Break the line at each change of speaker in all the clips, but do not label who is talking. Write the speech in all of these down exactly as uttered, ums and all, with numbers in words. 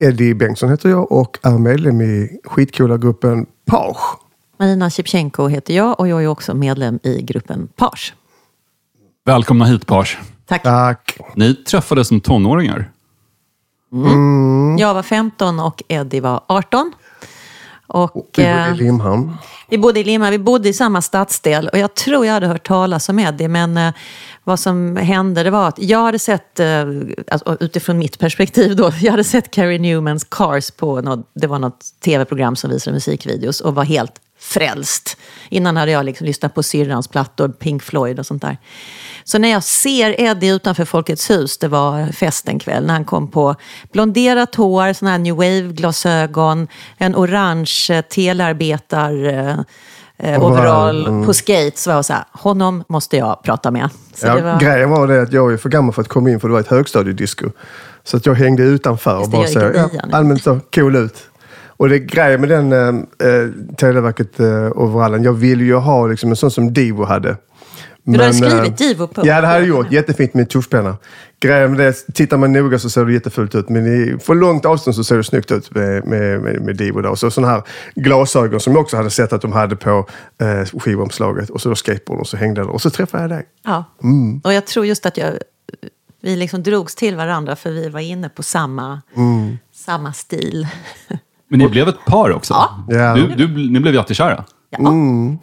Eddie Bengtsson heter jag och är medlem i skitcoola gruppen Page.
Marina Shipchenko heter jag och jag är också medlem i gruppen Page.
Välkomna hit, Page.
Tack.
Tack.
Ni träffades som tonåringar.
Mm. Mm. Jag var femton och Eddie var arton. Och,
och vi bodde i Limhamn.
Vi bodde i Limhamn, vi bodde i samma stadsdel. Och jag tror jag hade hört talas om Eddie. Men eh, vad som hände det var att jag hade sett, eh, alltså, utifrån mitt perspektiv då. Jag hade sett Carrie Newmans Cars på något, det var något tv-program som visade musikvideos. Och var helt frälst. Innan hade jag liksom lyssnat på syrrans plattor, Pink Floyd och sånt där. Så när jag ser Eddie utanför Folkets hus, det var festen kväll, när han kom på blonderat hår, sån här new wave-glasögon, en orange telearbetar eh, overall mm. på skates, var jag så här, honom måste jag prata med. Så
ja,
det var...
Grejen var det att jag är för gammal för att komma in, för det var ett högstadiedisco. Så att jag hängde utanför och bara så ja, allmänt så cool ut. Och det grejer med den eh, Televerket eh, overallen, jag ville ju ha liksom en sån som Divo hade.
Men, du hade skrivit Divo på?
Ja, det hade jag gjort. Jättefint med tuschpenna. Grejen med det, tittar man noga så ser det jättefult ut. Men i, för långt avstånd så ser det snyggt ut med, med, med, med Divo. Då. Så sådana här glasögon som jag också hade sett att de hade på eh, skivomslaget. Och så då skateboard och så hängde det. Och så träffade jag dig.
Ja, mm. Och jag tror just att jag, vi liksom drogs till varandra för vi var inne på samma, mm. samma stil.
Men ni blev ett par också?
Ja.
Du, du, ni blev jättekära?
Ja.
Mm.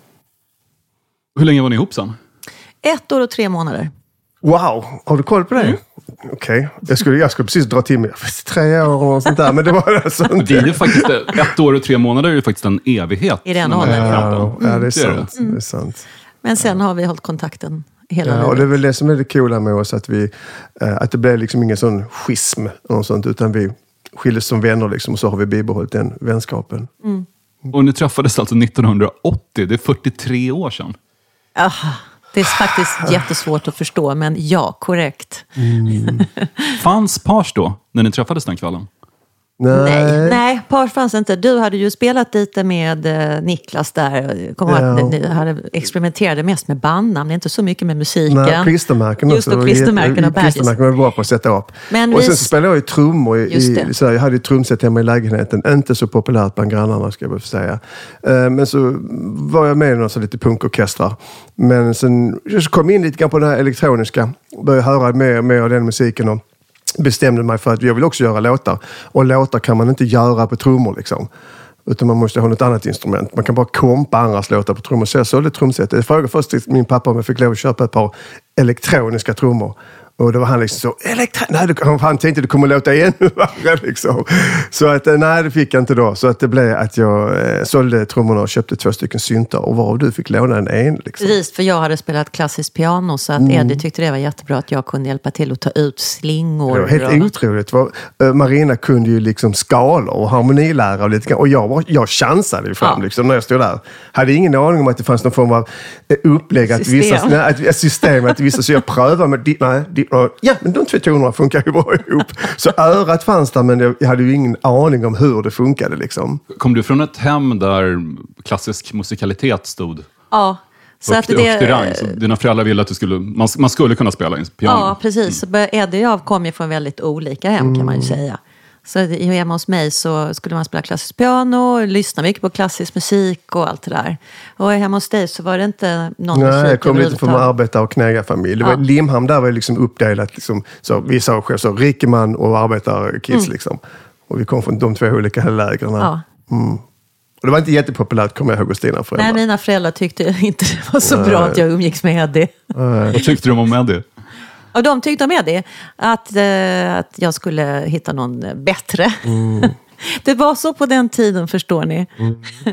Hur länge var ni ihop sen?
Ett år och tre månader.
Wow, har du koll på det? Mm. Okej, okay. jag, skulle, jag skulle precis dra till mig tre år och sånt där, men det var alltså inte.
Det är ju faktiskt, ett år och tre månader är ju faktiskt en evighet.
I den åldern.
Ja, ja, det är sant. Mm. Det är sant.
Men sen har vi hållit kontakten hela
ja,
livet.
Och det är väl det som är det coola med oss, att, vi, att det blev liksom ingen sån schism och sånt, utan vi skildes som vänner liksom, och så har vi bibehållit den vänskapen.
Mm.
Och ni träffades alltså nittonhundraåttio, det är fyrtiotre år sedan.
Aha. Det är faktiskt jättesvårt att förstå, men ja, korrekt.
Mm. Fanns Page då, när ni träffades den kvällen?
Nej,
nej, nej Page fanns inte. Du hade ju spelat lite med eh, Niklas där. Kom ja. ihåg, ni hade experimenterade mest med bandnamn, inte så mycket med musiken.
Nej, klistermärken
Just
också.
Just klistermärken och badges.
Klistermärken var bra på att sätta upp.
Men
och
vi...
sen så spelade jag ju trummor i, i så jag hade ju trumset hemma i lägenheten. Inte så populärt bland grannarna, ska jag väl säga. Uh, men så var jag med i någon så lite punkorkestrar. Men sen så kom jag in lite grann på den här elektroniska. Började höra mer och mer av den musiken och bestämde mig för att jag vill också göra låtar. Och låtar kan man inte göra på trummor liksom. Utan man måste ha något annat instrument. Man kan bara kompa andras låtar på trummor. Så jag sålde trumset. Jag frågade först till min pappa om jag fick lov att köpa ett par elektroniska trummor. Och då var han liksom så, elektro... nej, han tänkte att det kommer låta ännu värre liksom. Så att, nej, det fick jag inte då. Så att det blev att jag eh, sålde trummorna och köpte två stycken syntar. Och varav du fick låna en en liksom.
Precis, för jag hade spelat klassiskt piano. Så att mm. Eddie tyckte det var jättebra att jag kunde hjälpa till att ta ut slingor.
Det var helt och... otroligt. Var, uh, Marina kunde ju liksom skalor och harmonilära och lite grann. Och jag, var, jag chansade ju fram ja. liksom, när jag stod där. Hade ingen aning om att det fanns någon form av upplägg. Att
system.
Vissa, nej, att, ett system. Att vissa, så jag prövade med... Di, nej, di, ja, men de två tonerna funkar ju bra ihop. Så örat fanns där, men jag hade ju ingen aning om hur det funkade liksom.
Kom du från ett hem där klassisk musikalitet stod?
Ja. Så
och,
att det,
och rang, så dina föräldrar ville att du skulle, man, man skulle kunna spela piano.
Ja, precis. Mm. Eddie och jag kom ju från väldigt olika hem, kan man ju säga. Så hemma hos mig så skulle man spela klassisk piano, lyssna mycket på klassisk musik och allt det där. Och hemma hos dig så var det inte någon
Nej,
musik.
Nej, jag kom lite från arbetare- och knägarfamilj. Det var, ja. Limhamn där var liksom uppdelat. Liksom, så vi sa själv så rikeman och arbetarkids mm. liksom. Och vi kom från de två olika lägren.
Ja.
Mm. Och det var inte jättepopulärt, kommer jag ihåg, hos dina föräldrar.
Nej, mina föräldrar tyckte inte det var så Nej. bra att jag umgicks med Eddie.
Vad tyckte de om Eddie?
Och de tyckte om Eddie att, eh, att jag skulle hitta någon bättre. Mm. Det var så på den tiden, förstår ni. Mm.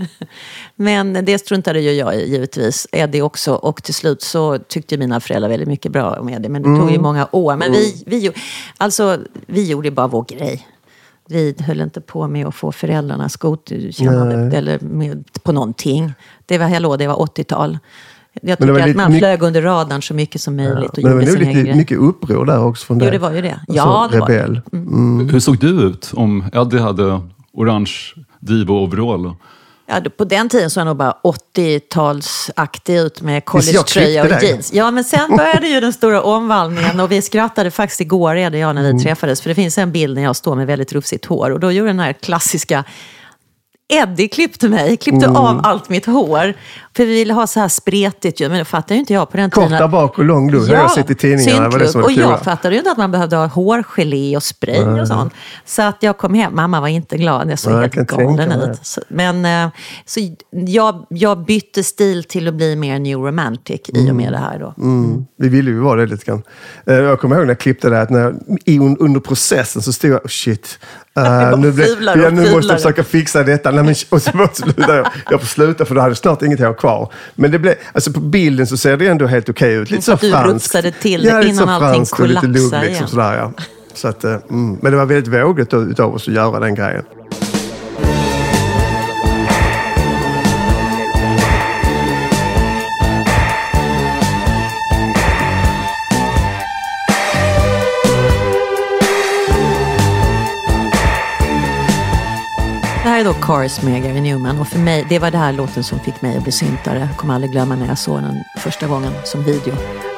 Men det struntade ju jag i, givetvis. Eddie också. Och till slut så tyckte mina föräldrar väldigt mycket bra om Eddie. Men det tog ju mm. många år. Men vi, vi, alltså, vi gjorde bara vår grej. Vi höll inte på med att få föräldrarnas godkännande eller med, på någonting. Det var, hallå, det var åttiotal. Jag tycker att man flög under radarn så mycket som möjligt. Ja, och
men det var nog lite mycket uppror där också från det.
Jo, det var ju det.
Ja,
alltså,
det rebell.
Var det. Mm.
Hur såg du ut om Eddie hade orange Divo overall?
Ja, på den tiden så var jag nog bara åttiotalsaktig ut med collegetröja och jeans. Ja, men sen började ju den stora omvandlingen och vi skrattade faktiskt igår, Eddie och jag, när vi mm. träffades. För det finns en bild när jag står med väldigt rufsigt hår och då gjorde den här klassiska Eddie klippte mig, klippte mm. av allt mitt hår. För vi ville ha så här spretigt ju, men det fattade ju inte jag på den tiden.
Korta bak och lång lugg, ja, jag har sett i tidningarna. Var det som var
och jag fattade ju inte att man behövde ha hårgelé och spray mm. och sånt. Så att jag kom hem, mamma var inte glad, jag såg ja, helt galen ut. Så, men så jag, jag bytte stil till att bli mer new romantic mm. i och med det här då.
Mm. Vi ville ju vara det lite grann. Jag kommer ihåg när jag klippte det, att när, under processen så stod jag, oh shit, Uh, nu, blev, jag, nu måste jag försöka fixa detta. Nej, men, och så sluta, jag, jag får sluta för då hade snart inget hår kvar. Men det blev, alltså på bilden så ser det ändå helt okej ut. Lite så, så franskt.
Du till ja, innan så allting kollapsar lite lugg, liksom, igen.
Sådär, ja. Så att, mm. Men det var väldigt vågat utav oss att göra den grejen.
Det här är då Cars med Gary Numan och för mig, det var det här låten som fick mig att bli syntare. Jag kommer aldrig glömma när jag såg den första gången som video.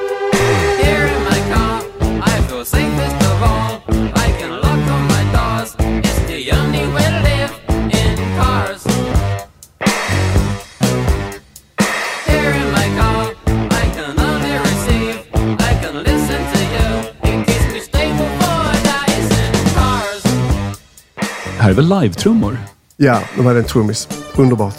Det här är väl live-trummor?
Ja, de hade en trummis. Underbart.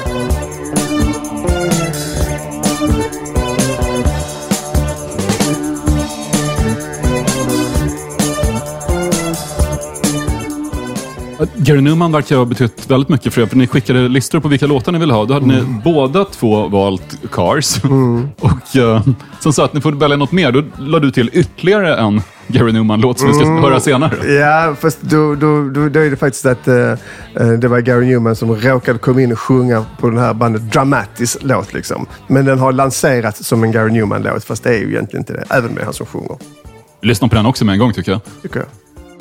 Gary Numan verkar ha betytt väldigt mycket för er, för ni skickade listor på vilka låtar ni ville ha. Då hade mm. ni båda två valt Cars. Mm. Och uh, som sa att ni får välja något mer. Då lade du till ytterligare en Gary Numan-låt som vi ska mm. höra senare.
Ja, fast då, då, då, då är det faktiskt att uh, det var Gary Numan som råkade komma in och sjunga på den här bandet Dramatis låt liksom. Men den har lanserats som en Gary Numan-låt, fast det är ju egentligen inte det. Även med han som sjunger.
Lyssna på den också med en gång, tycker jag.
Tycker jag.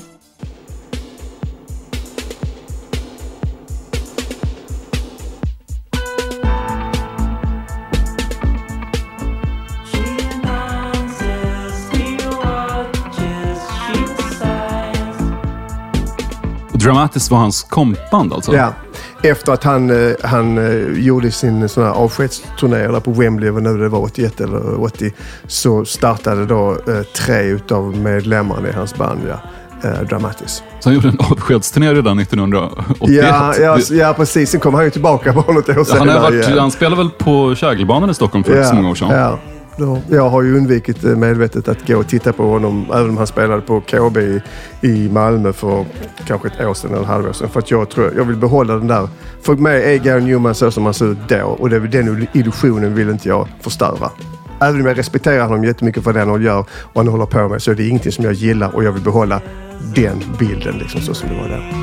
Dramatis var hans kompband alltså?
Ja, efter att han, han gjorde sin sån här avskedsturné där på Wembley, nu det var åttioett eller åttio, så startade då eh, tre utav medlemmarna i hans band, ja, eh, Dramatis.
Så han gjorde en avskedsturné redan nittonhundraåttioett?
Ja, ja, ja, precis. Sen kom han ju tillbaka på något år sedan.
Han, har varit, han spelade väl på Kägelbanan i Stockholm för
ja,
så många år sedan?
Ja. Jag har ju undvikit medvetet att gå och titta på honom, även om han spelade på K B i, i Malmö för kanske ett år sedan eller ett halvår sedan. För att jag tror jag vill behålla den där. För mig är Gary Numan så som han ser ut då, och det, den illusionen vill inte jag förstöra. Även om jag respekterar honom jättemycket för det han gör och han håller på med, så är det ingenting som jag gillar, och jag vill behålla den bilden liksom, så som det var där.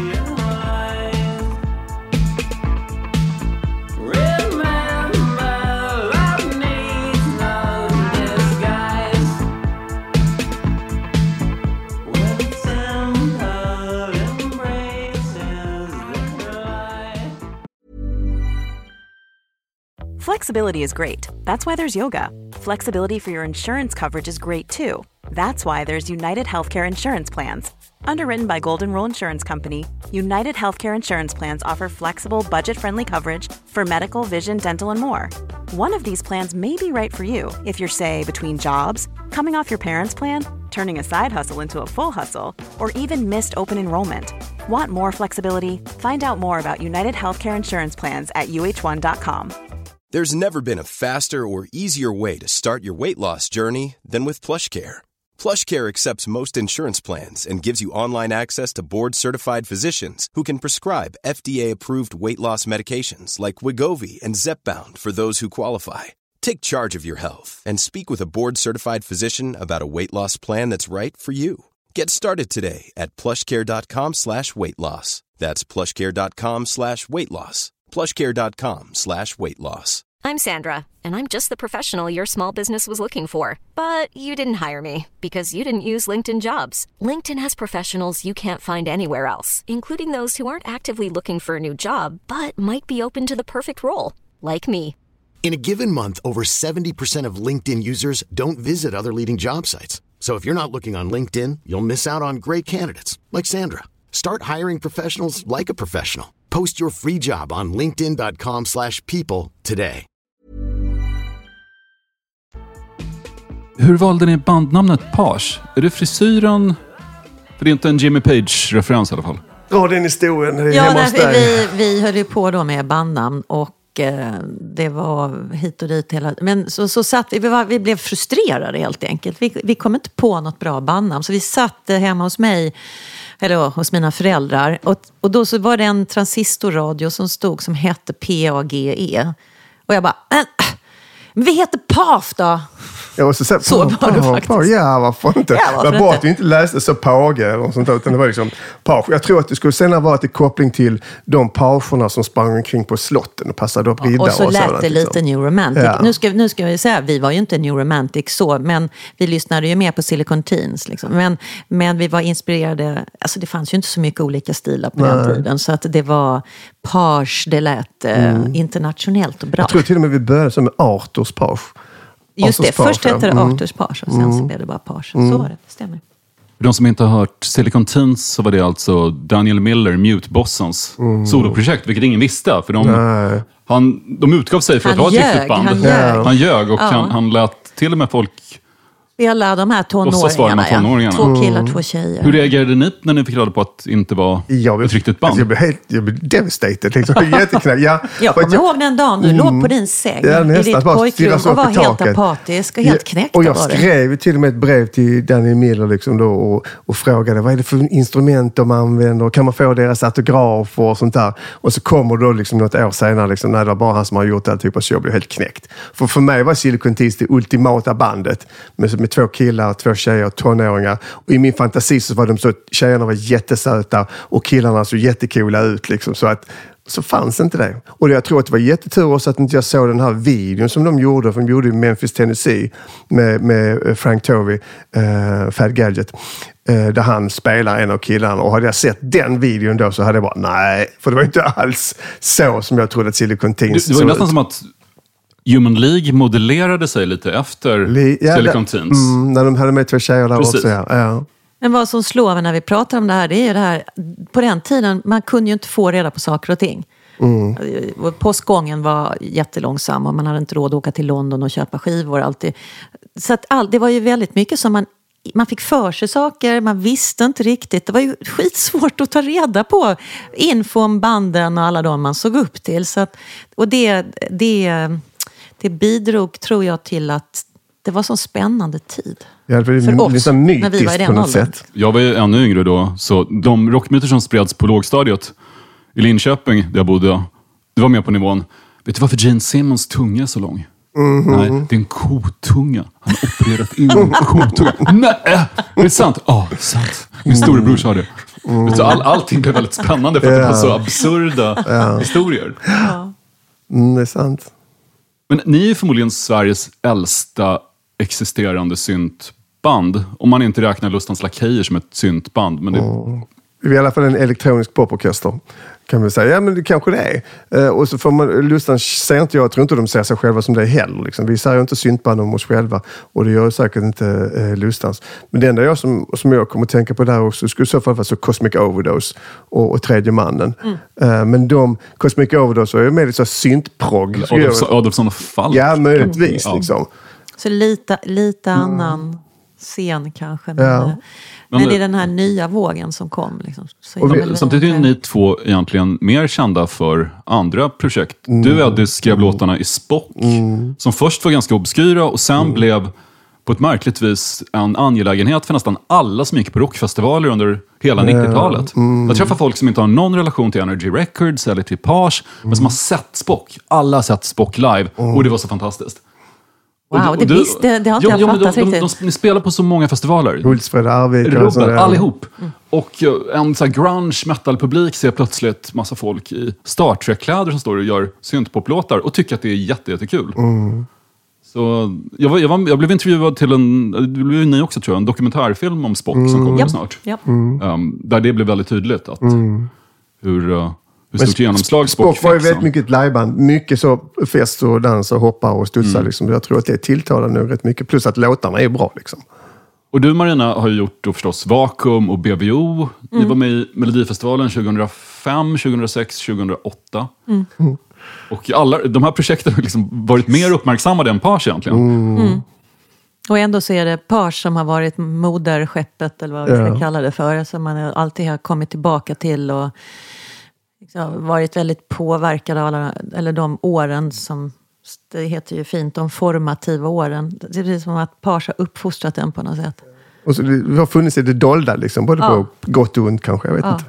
Flexibility is great. That's why there's yoga. Flexibility for your insurance coverage is great too. That's why there's United Healthcare Insurance Plans. Underwritten by Golden Rule Insurance Company, United Healthcare Insurance Plans offer flexible, budget-friendly coverage for medical, vision, dental, and more. One of these plans may be right for you if you're, say, between jobs, coming off your parents' plan, turning a side hustle into a full hustle, or even missed open enrollment. Want more flexibility? Find out more about United Healthcare Insurance Plans at U H one dot com.
There's never been a faster or easier way to start your weight loss journey than with PlushCare. PlushCare accepts most insurance plans and gives you online access to board-certified physicians who can prescribe F D A-approved weight loss medications like Wegovy and Zepbound for those who qualify. Take charge of your health and speak with a board-certified physician about a weight loss plan that's right for you. Get started today at plushcare.com slash weight loss. That's plushcare.com slash weight loss. plushcare.com slash weight loss.
I'm Sandra, and I'm just the professional your small business was looking for. But you didn't hire me because you didn't use LinkedIn Jobs. LinkedIn has professionals you can't find anywhere else, including those who aren't actively looking for a new job, but might be open to the perfect role, like me.
In a given month, over seventy percent of LinkedIn users don't visit other leading job sites. So if you're not looking on LinkedIn, you'll miss out on great candidates like Sandra. Start hiring professionals like a professional. Post your free job on linkedin dot com slash people today.
Hur valde ni bandnamnet Page? Är det frisyren? För det är inte en Jimmy Page-referens i alla fall.
Ja, den historien. Det är
ja,
hemma hos dig.
vi, vi höll ju på då med bandnamn och eh, det var hit och dit hela... Men så, så satt vi, vi, var, vi blev frustrerade helt enkelt. Vi, vi kom inte på något bra bandnamn. Så vi satt hemma hos mig, eller då, hos mina föräldrar. Och, och då så var det en transistorradio som stod som hette P A G E. Och jag bara, men, men vi heter Paf då.
Ja, och så, så,
så var det faktiskt.
Ja, varför inte?
Ja, varför
det var bara
inte?
att du inte läste så Page eller sånt där, utan det var liksom Page. Jag tror att det skulle senare vara till koppling till de pagerna som sprang omkring på slotten och passade upp riddare och
så
sådant.
Och så lät det lite
liksom.
New Romantic.
Ja.
Nu, ska, nu ska vi säga, vi var ju inte New Romantic så, men vi lyssnade ju mer på Silicon Teens. Liksom. Men, men vi var inspirerade, alltså det fanns ju inte så mycket olika stilar på
Nej.
den tiden. Så att det var Page, det lät mm. eh, internationellt och bra.
Jag tror till och med vi började som Arthurs Page.
Just det,
Arthurs
först
Page,
hette det
ja.
Arthurs Page och sen
Mm.
så blev det bara Page.
Mm.
Så var det, det stämmer.
För de som inte har hört Silicon Teens så var det alltså Daniel Miller, Mute-bossens
Mm.
soloprojekt, vilket ingen visste. För de,
Nej.
han, de utgav sig för
Han
att ha ett
ljög,
riktigt band.
han ljög.
Han ljög och
Ja.
han, han lät till och med folk...
Spela de här
Låtsas vara de
tonåringarna,
här tonåringarna.
Ja. Två killar,
Mm.
två tjejer.
Hur reagerade ni när ni fick reda på att det inte var
Jag blev,
ett riktigt band?
alltså jag blev helt jag blev devastated. Liksom. Jätteknäck. Ja,
Jag
för att
kommer ihåg den dagen du låg på din säng
Ja,
i
nästan.
ditt
Bara
pojkrum
stirras
och var
upp i
helt
taket.
apatisk och helt knäckt.
Och jag
var det.
skrev till och med ett brev till Danny Miller liksom då, och, och frågade vad är det för instrument de använder och kan man få deras autografer och sånt där. Och så kommer då liksom något år senare, liksom, när det var bara han som har gjort all typ av så jag blev helt knäckt. För för mig var Silicon Teens det ultimata bandet med, med två killar, två tjejer och tonåringar. Och i min fantasi så var de så, tjejerna var jättesöta och killarna så jättekola ut liksom, så att så fanns inte det. Och jag tror att det var jättetur också att inte jag såg den här videon som de gjorde, för de gjorde i Memphis, Tennessee med, med Frank Tovey, uh, Fat Gadget, uh, där han spelar en av killarna. Och hade jag sett den videon då så hade jag bara, nej, för det var inte alls så som jag trodde att Silicon Teens
Det, det var ju nästan
ut.
som att Human League modellerade sig lite efter
Li- ja,
Silicon
det-
Teens.
Mm, när de hade med två tjejer där
Precis.
också. Ja. Ja.
Men vad som slår mig när vi pratar om det här, det är ju det här, på den tiden, man kunde ju inte få reda på saker och ting. Mm. Postgången var jättelångsam och man hade inte råd att åka till London och köpa skivor alltid. Så att all, det var ju väldigt mycket som man man fick för sig saker, man visste inte riktigt. Det var ju skitsvårt att ta reda på info om banden och alla de man såg upp till. Så att, och det, det, det bidrog, tror jag, till att det var så spännande tid.
Ja, det
För
var
oss,
lite
när vi var i
mytiskt
den
på något
åldern.
sätt.
Jag var ju ännu yngre då, så de rockmyter som spreds på lågstadiet i Linköping, där jag bodde, det var med på nivån. Vet du varför Gene Simmons tunga är så lång? Mm-hmm. Nej, det är en kotunga. Han har opererat in en kotunga. Nej, det är sant. Ja, oh, sant. Min storebror sa det. Mm. Så all, allting blev väldigt spännande för att det var så absurda ja. historier.
Ja.
Mm, det är sant.
Men ni är förmodligen Sveriges äldsta existerande syntband. Om man inte räknar Lustans Lakejer som ett syntband. Men det...
mm. Vi är i alla fall en elektronisk poporkester, kan vi säga. Ja, men det kanske det är. Eh, och så får man, Lustan ser inte jag, jag tror inte de ser sig själva som det heller. Liksom. Vi säger inte syntband om oss själva. Och det gör säkert inte eh, Lustans. Men det enda jag som, som jag kommer att tänka på där också skulle i så fall vara så Cosmic Overdose och, och Tredje mannen. Mm. Eh, men de, Cosmic Overdose är med lite så syntprogg.
Adolfsson, Adolfsson och Falk.
Ja, möjligtvis. Mm. Liksom.
Så lite, lite annan mm. scen kanske. Men,
ja.
men, men det är den här nya vågen som kom. Liksom. Så
och vi, samtidigt är ni två egentligen mer kända för andra projekt. Mm. Du, Eddie, skrev mm. låtarna i Spock, mm. som först var ganska obskyra och sen mm. blev på ett märkligt vis en angelägenhet för nästan alla som gick på rockfestivaler under hela mm. nittiotalet. Mm. Jag träffar folk som inte har någon relation till Energy Records eller till Page, mm. men som har sett Spock. Alla har sett Spock live mm. och det var så fantastiskt.
Wow, det,
du,
visste, det har inte
jo,
jag
jo,
fattat
de, de,
riktigt.
de, ni spelar på så många festivaler.
Hultsfred, Arvika.
Rubbel, allihop. Mm. Och en så här grunge metal-publik ser plötsligt massa folk i Star Trek-kläder som står och gör syntpop-låtar och tycker att det är jätte, jättekul.
Mm.
Så jag, var, jag, var, jag blev intervjuad till en, det blev ni också tror jag, en dokumentärfilm om Spock mm. som kommer
yep.
snart.
Yep.
Mm. Um, där det blev väldigt tydligt att
mm.
hur, uh, hur stort genomslag Spock,
Spock
fick.
var ju väldigt mycket ett liveband. Mycket så fest och dans och hoppa och studsa. Mm. Liksom. Jag tror att det tilltalar nu rätt mycket. Plus att låtarna är bra liksom.
Och du Marina har ju gjort då förstås Vakuum och B B O. Mm. Ni var med i Melodifestivalen tjugohundrafem, tjugohundrasex, tjugohundraåtta. Mm. Mm. Och alla, de här projekten har liksom varit mer uppmärksammade än Page egentligen.
Mm. Mm. Och ändå så är det Page som har varit moderskeppet eller vad vi ska ja. kalla det för. Som man alltid har kommit tillbaka till och liksom varit väldigt påverkad av alla, eller de åren som, det heter ju fint, de formativa åren. Det är precis som att Page har uppfostrat den på något sätt.
Och så det har funnits i det dolda liksom, både ja. på gott och ont kanske, jag vet ja. inte.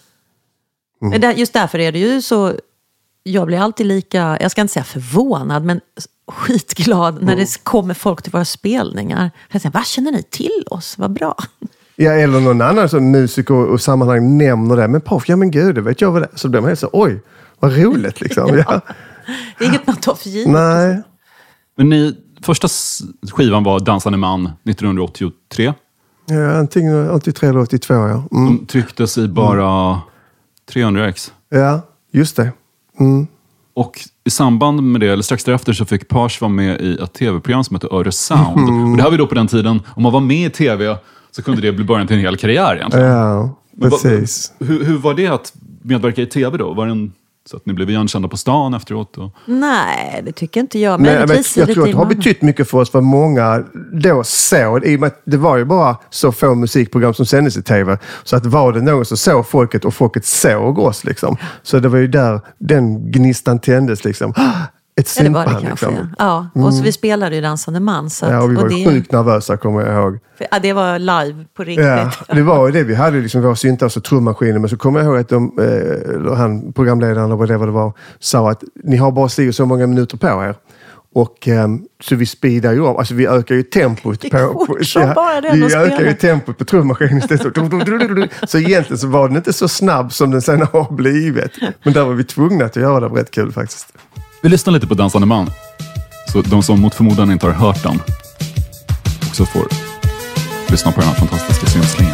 Mm. Men just därför är det ju så, jag blir alltid lika, jag ska inte säga förvånad, men skitglad när mm. det kommer folk till våra spelningar. Jag säger, vad känner ni till oss? Vad bra.
Ja, eller någon annan som musiker och sammanhang nämner det. Men Page, ja men gud, det vet jag vad det är. Så blir man helt så, oj, vad roligt liksom. ja. Ja.
Det är inget man tar för givet.
Nej.
Men ni, första skivan var Dansande man nittonhundraåttiotre.
Ja, antingen åttiotre eller åttiotvå, ja. Mm.
De trycktes i bara mm. trehundra ex.
Ja, just det. Mm.
Och i samband med det, eller strax därefter, så fick Page vara med i ett tv-program som heter Öre Sound. Mm. Och det här var då på den tiden, om man var med i tv så kunde det bli början till en hel karriär egentligen.
Ja, precis.
Va, hur, hur var det att medverka i tv då? Var det en, så att ni blev igenkända på stan efteråt? Och...
Nej, det tycker inte jag.
Men jag, vet, jag tror att det har betytt mycket för oss vad många då såg. I och med att det var ju bara så få musikprogram som sändes i tv. Så att var det någon som såg folket och folket såg oss liksom. Så det var ju där den gnistan tändes liksom. Ett
ja, det var det
sympand,
kanske.
liksom.
Ja, och så vi spelade ju Dansande man. Så att,
ja, och vi var
och det...
sjukt nervösa, kommer jag ihåg.
Ja, det var live på riktigt.
Ja, det var ju det. Vi hade liksom våra syntar och så trummaskiner. Men så kommer jag ihåg att de, eh, han, programledaren eller vad det, vad det var, sa att ni har bara så, så många minuter på er. Och eh, så vi speedar ju av. Alltså vi ökar ju tempot
det
på... på
ja, bara det
vi ökar ju tempot på trummaskinen istället. Så egentligen så var den inte så snabb som den sen har blivit. Men där var vi tvungna att göra det. Rätt kul faktiskt.
Vi lyssnar lite på Dansande man. Så de som mot förmodan inte har hört den också får lyssna på den här fantastiska synslingen.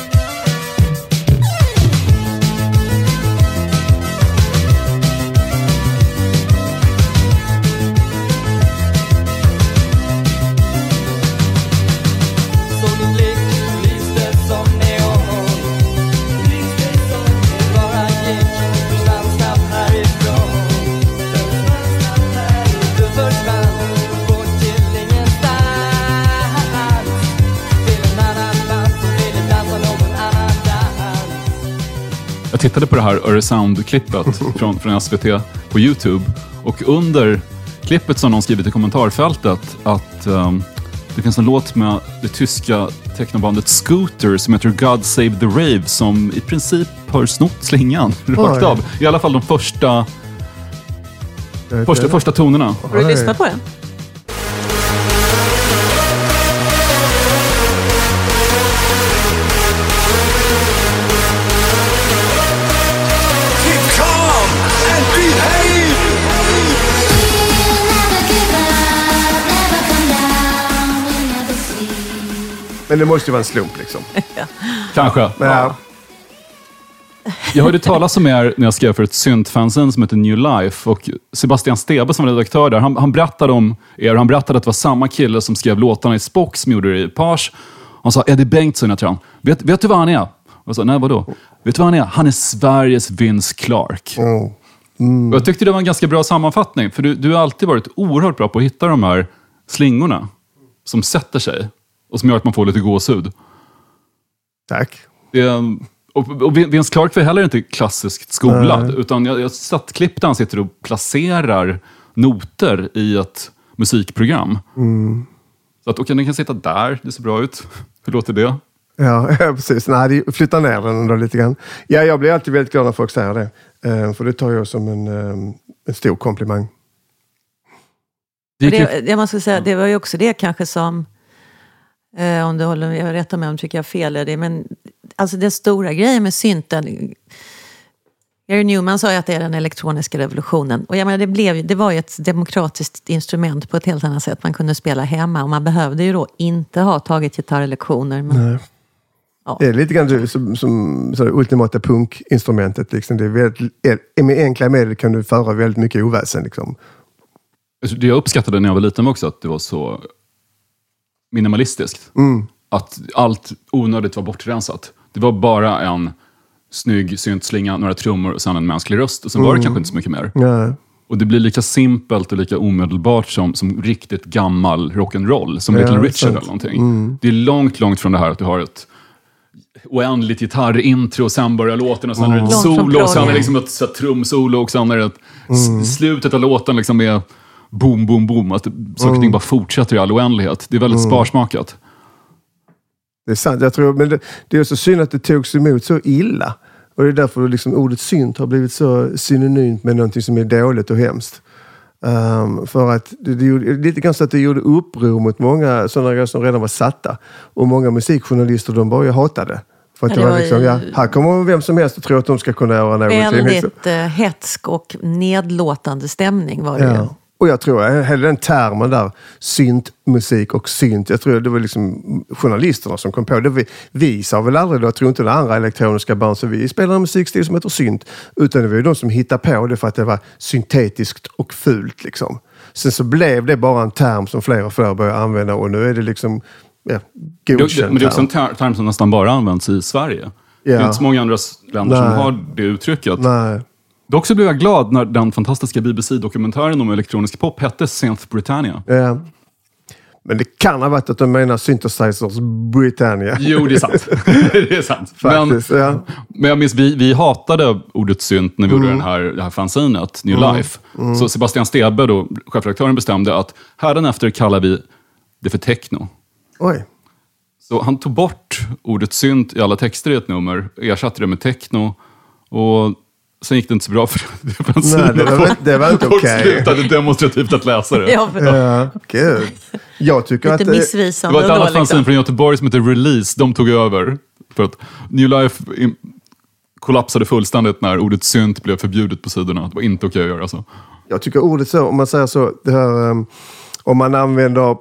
Jag tittade på det här Öre Sound-klippet från, från S V T på YouTube. Och under klippet som någon skrivit i kommentarfältet att um, det finns en låt med det tyska technobandet Scooter som heter God Save the Rave som i princip har snott slingan rakt av. I alla fall de första, första, första tonerna.
Har du lyssnat på den?
Men det måste ju vara en slump liksom.
ja.
Kanske.
Men, ja.
Jag hörde talas om er när jag skrev för ett syntfanzine som heter New Life. Och Sebastian Stebe som var redaktör där, han, han berättade om er. Han berättade att det var samma kille som skrev låtarna i Spock som gjorde det i Page. Han sa, Eddie Bengtsson heter han. Vet, vet du vad han är? Och jag sa, nej vadå? Vet du vad han är? Han är Sveriges Vince Clark.
Mm. Mm.
Och jag tyckte det var en ganska bra sammanfattning. För du, du har alltid varit oerhört bra på att hitta de här slingorna som sätter sig. Och som gör att man får lite gåshud.
Tack.
Det är, och, och Vince Clark var heller inte klassiskt skolad. Nej. Utan jag, jag satt klipp där han sitter och placerar noter i ett musikprogram.
Mm.
Så att okej, okay, den kan sitta där. Det ser bra ut. Hur låter det?
Ja, precis. Nej, flytta ner den då lite grann. Ja, jag blir alltid väldigt glad när folk säger det. För det tar jag som en, en stor komplimang.
Det, det, det, man ska säga, det var ju också det kanske som, eh, om du håller jag rättar mig om tycker jag fel är det, men alltså den stora grejen med synten, Gary Newman sa ju att det är den elektroniska revolutionen. Och jag menar, det, blev, det var ju ett demokratiskt instrument på ett helt annat sätt. Man kunde spela hemma och man behövde ju då inte ha tagit gitarrlektioner. Men,
Nej.
Ja.
Det är lite grann som, som så det ultimata punkinstrumentet. Liksom. Det är väldigt, med enkla medel kan du föra väldigt mycket oväsen. Liksom.
Det jag uppskattade när jag var liten var också att det var så minimalistiskt.
Mm.
Att allt onödigt var bortrensat. Det var bara en snygg syntslinga, några trummor och sen en mänsklig röst. Och sen mm. var det kanske inte så mycket mer.
Nej.
Och det blir lika simpelt och lika omedelbart som, som riktigt gammal rock'n'roll. Som ja, Little Richard sant. Eller någonting. Mm. Det är långt, långt från det här att du har ett oändligt gitarrintro och sen börjar låten och sen mm. är det ett solo och sen är det liksom ett, ett trumsolo och sen är det ett, mm. slutet av låten liksom är boom, boom, boom. Att saker och ting bara fortsätter i all oändlighet. Det är väldigt mm. sparsmakat.
Det är sant, jag tror, men det, det är så synd att det togs emot så illa. Och det är därför liksom ordet synt har blivit så synonymt med någonting som är dåligt och hemskt. Um, för att det, det gjorde, lite grann så att det gjorde uppror mot många sådana grejer som redan var satta. Och många musikjournalister, de bara hatade. För att ja, det, det var liksom, ja, här kommer vem som helst och tror att de ska kunna göra någonting.
Väldigt liksom. Hetsk och nedlåtande stämning var det
ja.
ju.
Och jag tror, hela den termen där, syntmusik och synt, jag tror det var liksom journalisterna som kom på det. Vi, vi sa väl aldrig då, jag tror inte det andra elektroniska band, så vi spelar en musikstil som heter synt, utan det var ju de som hittade på det för att det var syntetiskt och fult liksom. Sen så blev det bara en term som fler och fler började använda och nu är det liksom ja, godkänt.
Men det är också en ter- term som nästan bara används i Sverige. Ja. Det är inte så många andra länder Nej. Som har det uttrycket.
Nej.
Dock så blev jag glad när den fantastiska B B C-dokumentären om elektronisk pop hette Synth Britannia.
Ja. Men det kan ha varit att de menar Synthesizers Britannia.
Jo, det är sant. det är sant.
Faktiskt,
men,
ja.
men jag minns, vi, vi hatade ordet synt när vi mm. gjorde den här, det här fanzinet, New mm. Life. Mm. Så Sebastian Stebe, då, chefredaktören, bestämde att hädanefter kallar vi det för techno.
Oj.
Så han tog bort ordet synt i alla texter i ett nummer, ersatte det med techno och sen gick det inte så bra för det.
Nej, det var, det var inte okej.
Okay. Folk slutade demonstrativt att läsa det.
Ja,
ja, gud. Jag tycker
lite
att
missvisande.
Det var ett annat fanzine
liksom.
Från Göteborg som heter Release. De tog över. För att New Life kollapsade fullständigt när ordet synt blev förbjudet på sidorna. Det var inte okej att göra så.
Jag tycker ordet så, om man säger så, det här, um, om man använder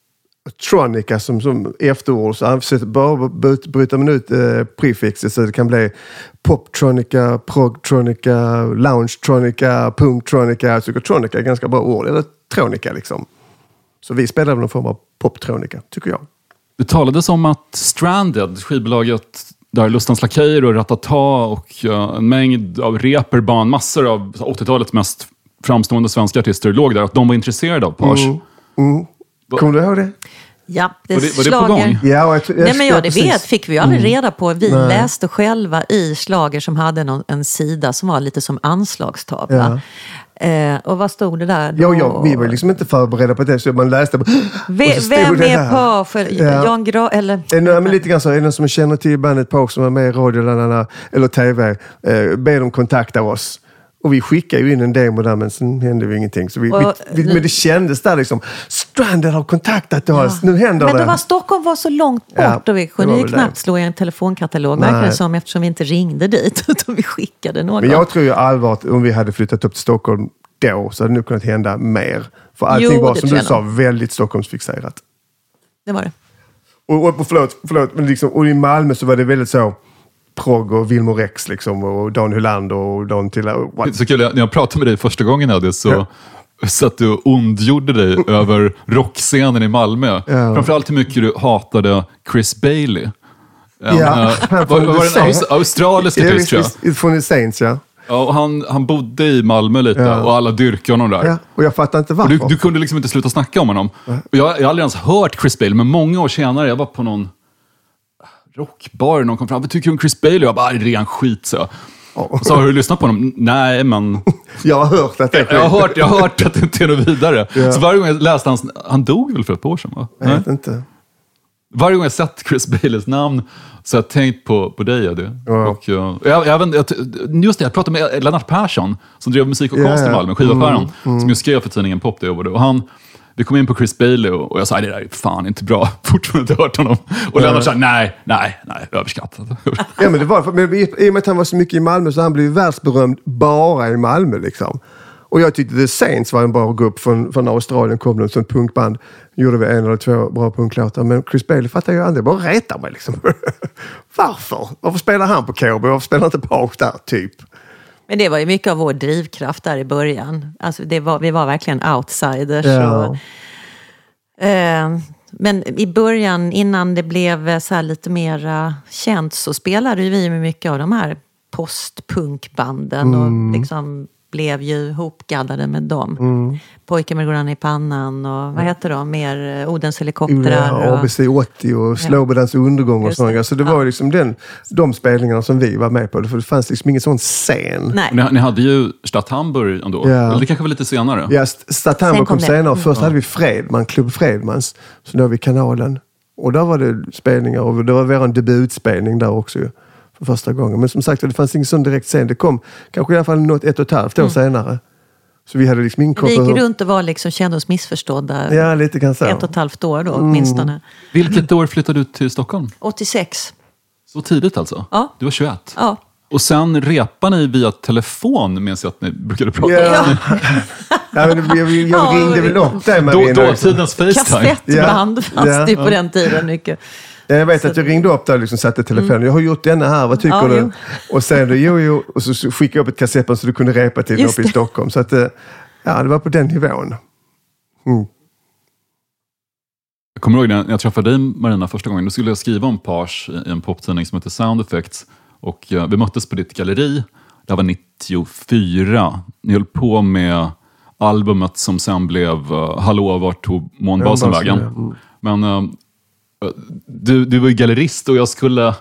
tronica som, som efterord så försöker bara bryta man ut eh, prefixet så det kan bli poptronica, progtronica, loungetronica, punktronica. Jag tycker tronica är ganska bra ord, eller tronica liksom. Så vi spelar någon form av poptronica, tycker jag.
Det talades om att Stranded, skivbolaget där Lustans Lakejer och Ratata och uh, en mängd av Reeperbahn, massor av åttiotalets mest framstående svenska artister låg där, att de var intresserade av Page.
Mm. Mm. Kommer du ihåg det?
Ja, det,
var det, var det på gång?
Ja, jag, jag,
Nej, men ja, det
precis.
vet, fick vi ju aldrig
mm.
reda på. Vi
Nej.
läste själva i Schlager som hade någon, en sida som var lite som anslagstavla. Ja. Eh, och vad stod det där då?
Ja, ja, vi var liksom inte förberedda på det, så man läste på...
V- vem är Page? För ja. Jan Gra... Eller...
Är det, men lite grann så, är det någon som känner till bandet Page som är med i radio eller, eller tv, eh, be dem kontakta oss. Och vi skickade ju in en demo där, men sen hände vi ingenting. Så vi, och, vi, vi, men det kändes där liksom, Stranded har kontaktat oss, ja. Nu händer
men
det.
Men var Stockholm var så långt bort ja, och vi kunde ju knappt slå i en telefonkatalog, verkligen som, eftersom vi inte ringde dit, utan vi skickade något.
Men jag tror ju allvarligt, om vi hade flyttat upp till Stockholm då, så hade det nog kunnat hända mer. För allting jo, var, som du sa, väldigt Stockholmsfixerat.
Det var det.
Och, och förlåt, förlåt men liksom, och i Malmö så var det väldigt så... Prog och Wilmer Rex liksom, och Dan Hylander och Dan Tilla.
What? Så kul, när jag pratade med dig första gången Eddie, så ja. Satt du och ondgjorde dig över rockscenen i Malmö. Ja. Framförallt hur mycket du hatade Chris Bailey. En,
ja,
uh, var, var det en aus- australisk artist, tror jag.
Från The Saints, ja.
Ja, och han, han bodde i Malmö lite ja. Och alla dyrkade honom där.
Ja, och jag fattar inte varför.
Du, du kunde liksom inte sluta snacka om honom. Ja. Och jag, jag har aldrig ens hört Chris Bailey, men många år senare, jag var på någon rockbar, någon kom fram, vad tycker du om Chris Bailey? Jag bara, ren skit, så. Oh. Så har du lyssnat på honom? Nej, men...
jag har hört att det är
jag har hört, jag har hört att det inte är något vidare. Ja. Så varje gång jag läste hans... Han dog väl för ett par år sedan, va?
Jag vet inte.
Varje gång jag sett Chris Baileys namn så har jag tänkt på, på dig, Eddie. Ja. Och, uh, jag, jag, jag, just det, jag pratade med Lennart Persson som drev musik och konst ja, i Malmö, skivaffären, mm, mm. som ju skrev för tidningen Pop det jobbade. Och han, vi kom in på Chris Bailey och, och jag sa, det där är fan inte bra. Fortfarande inte hört honom. Och ja. Lennart sa, nej, nej, nej, överskattat.
Ja, men det var, men i och med att han var så mycket i Malmö så han blev världsberömd bara i Malmö liksom. Och jag tyckte The Saints var en bra grupp från, från Australien, kom de som punkband. Gjorde vi en eller två bra punklåtar. Men Chris Bailey fattar jag aldrig, bara retar mig liksom. Varför? Varför spelar han på K B? Varför spelar han inte bak där, typ?
Men det var ju mycket av vår drivkraft där i början. Alltså det var, vi var verkligen outsiders.
Ja.
Och, eh, men i början, innan det blev så här lite mer känt, så spelade vi med mycket av de här postpunkbanden. Mm. Och liksom blev ju hopgaddade med dem. Mm. Pojkar med goran i pannan och vad heter de? Mer Odens helikoptrar.
Ja, A B C åttio och Slowbodans undergång och sådana. Så det var ja. liksom den, de spelningarna som vi var med på. För det fanns liksom ingen sån scen.
Nej. Ni, ni hade ju Stadt Hamburg ändå. Ja. Eller det kanske var lite senare.
Ja, Stadt Hamburg kom, kom senare. Först mm. hade vi Fredman, Klubb Fredmans. Så då var vi Kanalen. Och där var det spelningar. Och det var vår debutspelning där också ju. För första gången. Men som sagt, det fanns ingen sån direkt scen. Det kom kanske i alla fall något ett och ett halvt år mm. senare. Så vi hade liksom ingen
Vi gick runt och var liksom, kände oss missförstådda.
Ja, lite kan så.
Ett och ett halvt år då, åtminstone. Mm.
Vilket år flyttade du till Stockholm?
åttiosex.
Så tidigt alltså?
Ja.
Du var tjugoett?
Ja.
Och sen repade ni via telefon, minns jag att ni brukade prata.
Ja. Ja, men jag, jag, jag ringde väl upp dig, Marina.
Då, dåtidens FaceTime.
Kassettband ja. fanns ja. det på den tiden mycket.
Jag vet att jag ringde upp där och liksom satte telefonen. Mm. Jag har gjort denna här, vad tycker ja, du? Jo. Och sen jo, jo, och så skickade jag upp ett kassettband så du kunde repa till uppe i Stockholm. Så att, ja, det var på den nivån. Mm.
Jag kommer ihåg när jag träffade dig, Marina, första gången. Då skulle jag skriva om Page i en poptidning som heter Sound Effects. Och uh, vi möttes på ditt galleri. Det var nittiofyra. Ni höll på med albumet som sen blev uh, Hallå, vart tog Månbasen vägen? Mm. Men... Uh, Du, du var ju gallerist och jag skulle...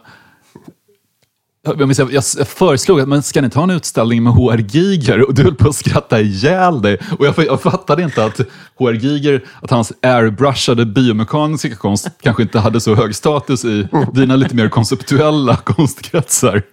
Jag, minns, jag, jag föreslog att man ska inte ha en utställning med H R Giger och du höll på att skratta ihjäl dig. Och jag, jag fattade inte att H R Giger, att hans airbrushade biomekaniska konst kanske inte hade så hög status i dina lite mer konceptuella konstkretsar.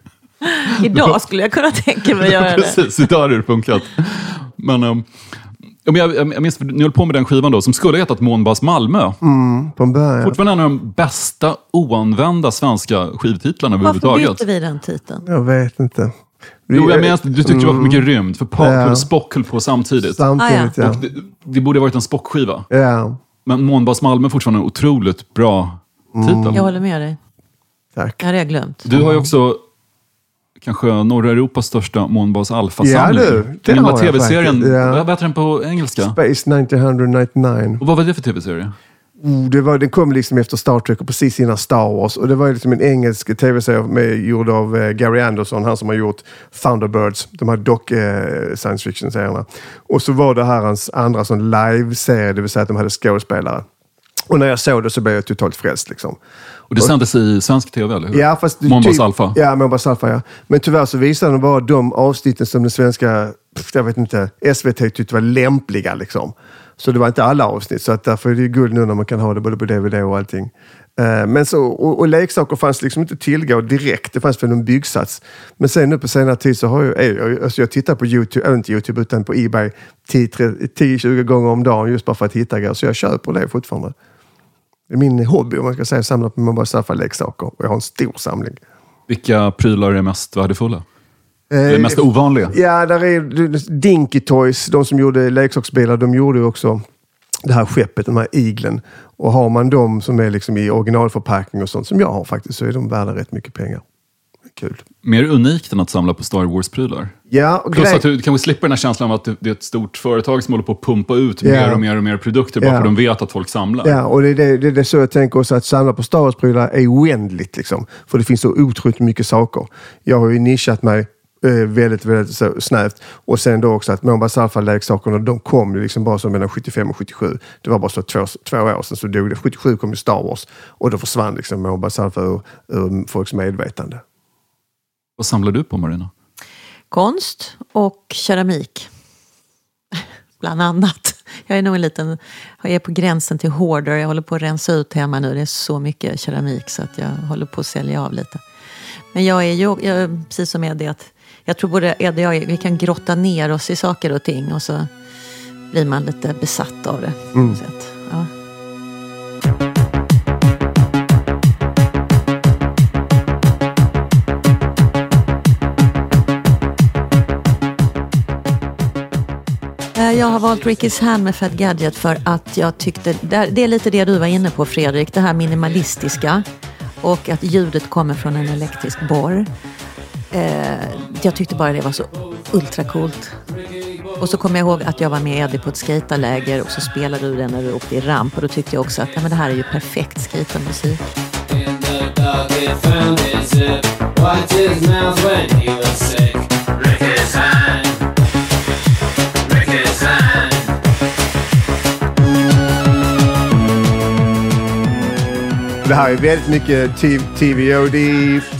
Idag skulle jag kunna tänka mig att göra det.
Precis, idag är det funkat. Men... Um, Jag, jag, jag minns, ni höll på med den skivan då som skulle ha hetat Månbas Malmö.
Mm, på början.
Fortfarande en av de bästa oanvända svenska skivtitlarna överhuvudtaget.
Varför bytte vi den titeln?
Jag vet inte. Vi,
jo, jag menar, du tyckte mm, det var för mycket rymd. För Pop
ja.
och Spock höll på samtidigt.
Samtidigt,
ah, ja.
ja.
Och det, det borde ha varit en Spock-skiva.
Ja.
Men Månbas Malmö är fortfarande en otroligt bra titel.
Mm. Jag håller med dig.
Tack.
Det hade jag glömt.
Du har ju också... Kanske norra Europas största Månbas Alpha-samling.
Ja, du.
Den lilla tv-serien. Ja. Vad heter den på engelska?
Space nitton nittionio.
Och vad var det för tv-serie?
Oh, det var, den kom liksom efter Star Trek och precis innan Star Wars. Och det var liksom en engelsk tv-serie med, gjord av eh, Gary Anderson. Han som har gjort Thunderbirds. De här dock eh, science fiction-serierna. Och så var det här hans andra sån live-serie. Det vill säga att de hade skådespelare. Och när jag såg det så blev jag totalt frälst liksom.
Och det sändes i svensk tv, eller hur?
Ja, fast...
Månbas
typ,
Alpha.
Ja, Månbas Alpha, ja. Men tyvärr så visade de bara de avsnitten som den svenska, jag vet inte, S V T tyckte var lämpliga liksom. Så det var inte alla avsnitt, så att därför är det ju guld nu när man kan ha det både på D V D och allting. Uh, men så, och, och leksaker fanns liksom inte tillgå direkt, det fanns för en byggsats. Men sen nu på senare tid så har jag, jag, alltså jag tittar på YouTube, inte YouTube utan på eBay tio till tjugo gånger om dagen just bara för att hitta grejer, så jag köper det fortfarande. Det är min hobby, om man ska säga, samla på Månbas Alpha-leksaker. Och jag har en stor samling.
Vilka prylar är mest värdefulla? Eh, det är mest ovanliga?
Ja, där är Dinky Toys. De som gjorde leksaksbilar, de gjorde ju också det här skeppet, de här iglen. Och har man dem som är liksom i originalförpackning och sånt, som jag har faktiskt, så är de värda rätt mycket pengar. Kul.
Mer unikt än att samla på Star Wars-prylar.
Ja, och
plus
grej...
att du kan vi slippa den här känslan av att det är ett stort företag som håller på att pumpa ut
ja.
mer och mer och mer produkter bara
ja.
för att de vet att folk samlar.
Ja, och det är, det, det är så jag tänker också, att samla på Star Wars-prylar är oändligt liksom. För det finns så otroligt mycket saker. Jag har ju nischat mig eh, väldigt, väldigt så snävt. Och sen då också att Månbas Alpha-leksakerna, de kom ju liksom bara som mellan sjuttiofem och sjuttiosju. Det var bara så två, två år sedan så dog det. sjuttiosju kom ju Star Wars. Och då försvann liksom Månbas Alpha ur, ur folks medvetande.
Vad samlar du på, Marina?
Konst och keramik. Bland annat. Jag är nog en liten, jag är på gränsen till hoarder. Jag håller på att rensa ut hemma nu. Det är så mycket keramik så att jag håller på att sälja av lite. Men jag är ju, jag, precis som Eddie, att jag tror både Eddie och jag, vi kan grotta ner oss i saker och ting. Och så blir man lite besatt av det.
Mm.
Så att, ja. Jag har valt Ricky's Hand med Fat Gadget för att jag tyckte, det är lite det du var inne på Fredrik, det här minimalistiska och att ljudet kommer från en elektrisk borr. Jag tyckte bara det var så ultra coolt. Och så kom jag ihåg att jag var med Eddie på ett skaterläger och så spelade du den när du åkte i ramp och då tyckte jag också att ja, men det här är ju perfekt skatermusik.
Det här är väldigt mycket T V O D,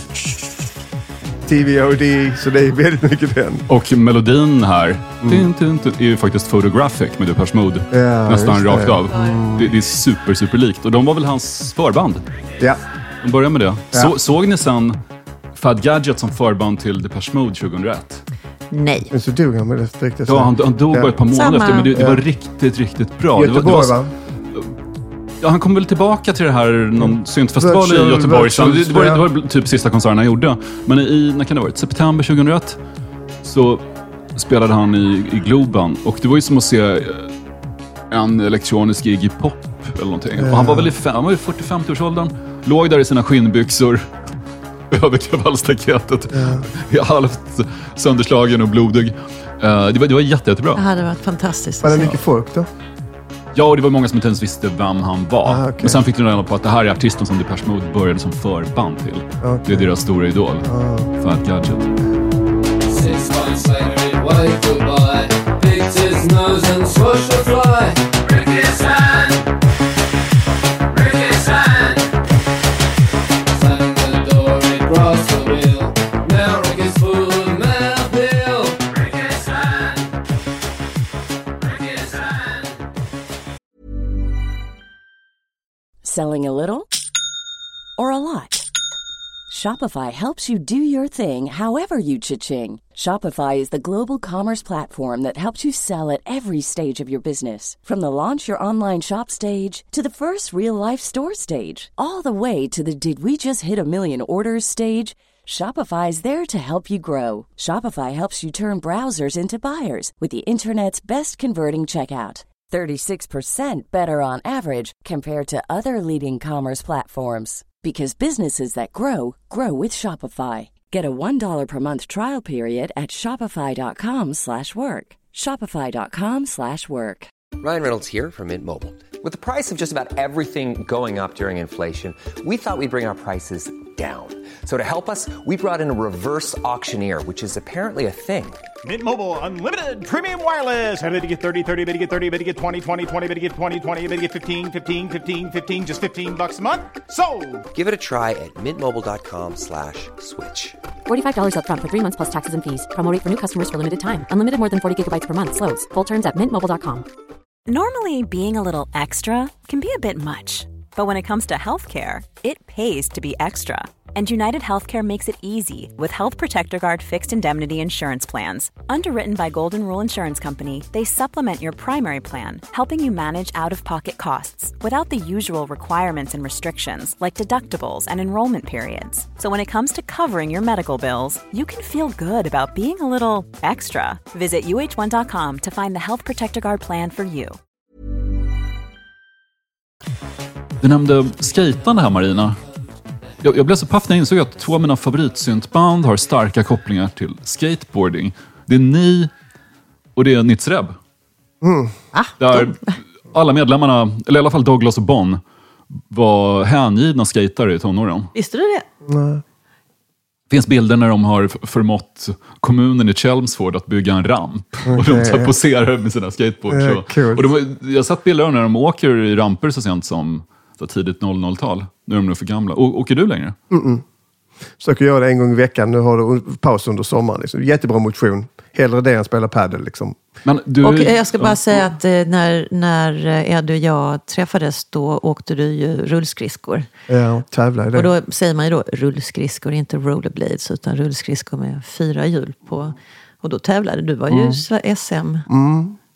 T V O D, så det är väldigt mycket den.
Och melodin här mm. tun, tun, är ju faktiskt Photographic med Depeche Mode.
Ja,
nästan rakt
det.
av. Mm. Det, det är super, super likt. Och de var väl hans förband?
Ja.
De började med det.
Ja.
Så, såg ni sen Fat Gadget som förband till Depeche Mode tjugohundraett?
Nej.
Men så dog han med det riktigt.
Ja, han, han dog
ja.
bara ett par månader
Samma.
efter, men det, det
ja.
var riktigt, riktigt bra.
Göteborg,
det var, det var,
va?
Ja, han kom väl tillbaka till det här, någon
Mm.
syntfestival
Virtual,
i Göteborg.
virtual,
det, det, var,
ja.
det var typ sista konserten han gjorde. Men i, när kan det ha varit? September tjugohundraett så spelade han i, i Globen. Och det var ju som att se en elektronisk Iggy Pop eller någonting.
Ja.
Och han var väl i, han var i fyrtio-femtio-årsåldern. Låg där i sina skinnbyxor över kravallstaketet. Ja. Halvt sönderslagen och blodig. Uh, det, var, det var jätte, jättebra.
Det hade varit fantastiskt.
Var det mycket folk då?
Ja, och det var många som inte ens visste vem han var.
Ah, okay.
Men sen fick de reda på att det här är artisten som Depeche Mode började som förband till.
Okay.
Det är deras stora idol.
Ah.
Fat Gadget.
Six months later it waved goodbye, picked his nose and swashed a fly. Ricky's hand, Ricky's hand. Sang the door, it crossed the wheel. Now Ricky's full of mouthfeel. Ricky's hand, Ricky's hand.
Selling a little or a lot? Shopify helps you do your thing however you cha-ching. Shopify is the global commerce platform that helps you sell at every stage of your business. From the launch your online shop stage to the first real-life store stage, all the way to the did we just hit a million orders stage. Shopify is there to help you grow. Shopify helps you turn browsers into buyers with the internet's best converting checkout. thirty-six percent better on average compared to other leading commerce platforms. Because businesses that grow, grow with Shopify. Get a one dollar per month trial period at shopify.com slash work. Shopify.com slash work.
Ryan Reynolds here from Mint Mobile. With the price of just about everything going up during inflation, we thought we'd bring our prices down. So to help us, we brought in a reverse auctioneer, which is apparently a thing.
Mint Mobile Unlimited Premium Wireless. How to get thirty, thirty, how to get thirty, how to get twenty, twenty, twenty, how to get twenty, twenty, how to get fifteen, fifteen, fifteen, fifteen, just fifteen bucks a month? Sold!
Give it a try at mintmobile.com slash switch.
forty-five dollars up front for three months plus taxes and fees. Promo rate for new customers for limited time. Unlimited more than forty gigabytes per month. Slows full terms at mint mobile dot com.
Normally, being a little extra can be a bit much. But when it comes to healthcare, it pays to be extra. And United Healthcare makes it easy with Health Protector Guard fixed indemnity insurance plans. Underwritten by Golden Rule Insurance Company, they supplement your primary plan, helping you manage out-of-pocket costs without the usual requirements and restrictions like deductibles and enrollment periods. So when it comes to covering your medical bills, you can feel good about being a little extra. Visit U H one dot com to find the Health Protector Guard plan for you.
Du nämnde skejtande här, Marina. Jag, jag blev så paff när jag insåg att två av mina favoritsyntband har starka kopplingar till skateboarding. Det är ni och det är Nitzreb.
Mm.
Ah,
där alla medlemmarna, eller i alla fall Douglas och Bon, var hängivna skatare i tonåren.
Visste du det?
Nej.
Det finns bilder när de har förmått kommunen i Chelmsford att bygga en ramp. Okay. Och de så poserar med sina skateboards.
Ja, cool.
Och de, jag har sett bilder när de åker i ramper så sent som så tidigt noll noll-tal. Nu är de nog för gamla. Å, åker du längre?
Mm-mm. Försöker göra det en gång i veckan. Nu har du paus under sommaren. Liksom. Jättebra motion. Hellre det än spela paddel. Liksom.
Men du,
och jag ska bara
ja.
säga att när, när Ed och jag träffades, då åkte du ju rullskridskor.
Ja, tävla i det.
Och då säger man ju då rullskridskor, inte rollerblades, utan rullskridskor med fyra hjul på. Och då tävlade du, var ju mm. S M.
Mm.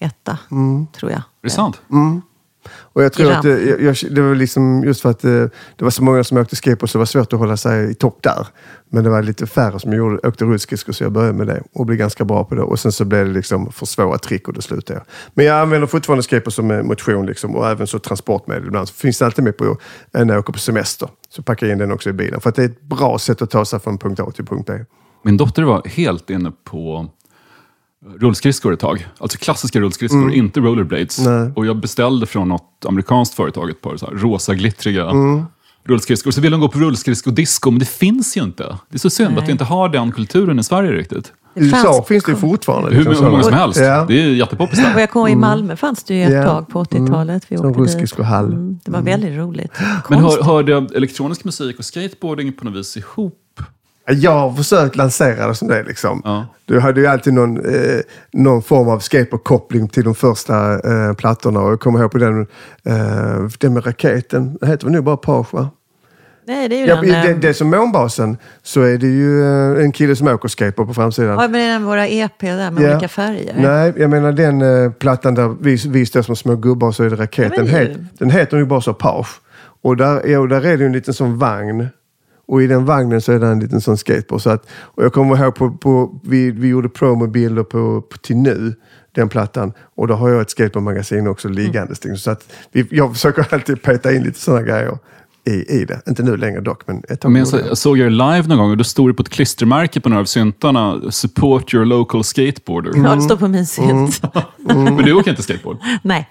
etta,
Mm.
tror jag.
Är det sant?
Mm. Och jag tror
Gram.
att det, jag, jag, det var liksom just för att det, det var så många som åkte skateboard så det var svårt att hålla sig i topp där. Men det var lite färre som gjorde, åkte rullskridskor så jag började med det och blev ganska bra på det. Och sen så blev det liksom för svåra trick och det slutade jag. Men jag använder fortfarande skateboard som motion liksom, och även så transportmedel ibland. Så finns det alltid med på när jag åker på semester. Så packar jag in den också i bilen. För att det är ett bra sätt att ta sig från punkt A till punkt B.
Min dotter var helt inne på rullskridskor ett tag. Alltså klassiska rullskridskor,
Mm.
inte rollerblades.
Nej.
Och jag beställde från något amerikanskt företag ett par så här rosa glittriga
Mm.
rullskridskor. Så vill de gå på rullskridsko-disco, men det finns ju inte. Det är så synd
Nej.
att vi inte har den kulturen i Sverige riktigt.
I U S A finns det ju fortfarande.
Hur,
liksom
hur många
så.
som helst.
Ja.
Det är jättepoppis där.
Och jag kommer i Malmö fanns det ju ett
Ja.
tag på åttiotalet. Vi
Som
åkte dit.
rullskridskohall.
Mm, det var väldigt roligt.
Men hör,
Konstigt.
hörde elektronisk musik och skateboarding på något vis ihop?
Jag har försökt lansera det som det liksom.
Ja.
Du hade ju alltid någon, eh, någon form av skateboardkoppling till de första eh, plattorna. Och jag kommer ihåg på den, eh, den med raketen. Det heter väl nu bara Page, va?
Nej, det är ju
Ja,
den...
det,
eh,
det är som månbasen så är det ju eh, en kille som åker skateboard på framsidan.
Ja, men det är den våra E P där med
Ja.
olika färger.
Nej, jag menar den eh, plattan där vi, vi står som små gubbar så är det raket.
Ja, men
den,
det är
het,
ju-
den heter ju bara så Page. Och där, ja, och där är det ju en liten sån vagn. Och i den vagnen så är det en liten sån skateboard. Så att, och jag kommer ihåg på, på vi, vi gjorde promobilder på, på till nu, den plattan. Och då har jag ett skateboardmagasin också liggandes. Mm. Så att vi, jag försöker alltid peta in lite sådana grejer i, i det. Inte nu längre dock, men ett tag.
Men jag, så, jag såg er live någon gång och då stod det på ett klistermärke på några av syntarna: Support your local skateboarder.
Ja, det står på min synt.
Men du åker inte skateboard?
Nej.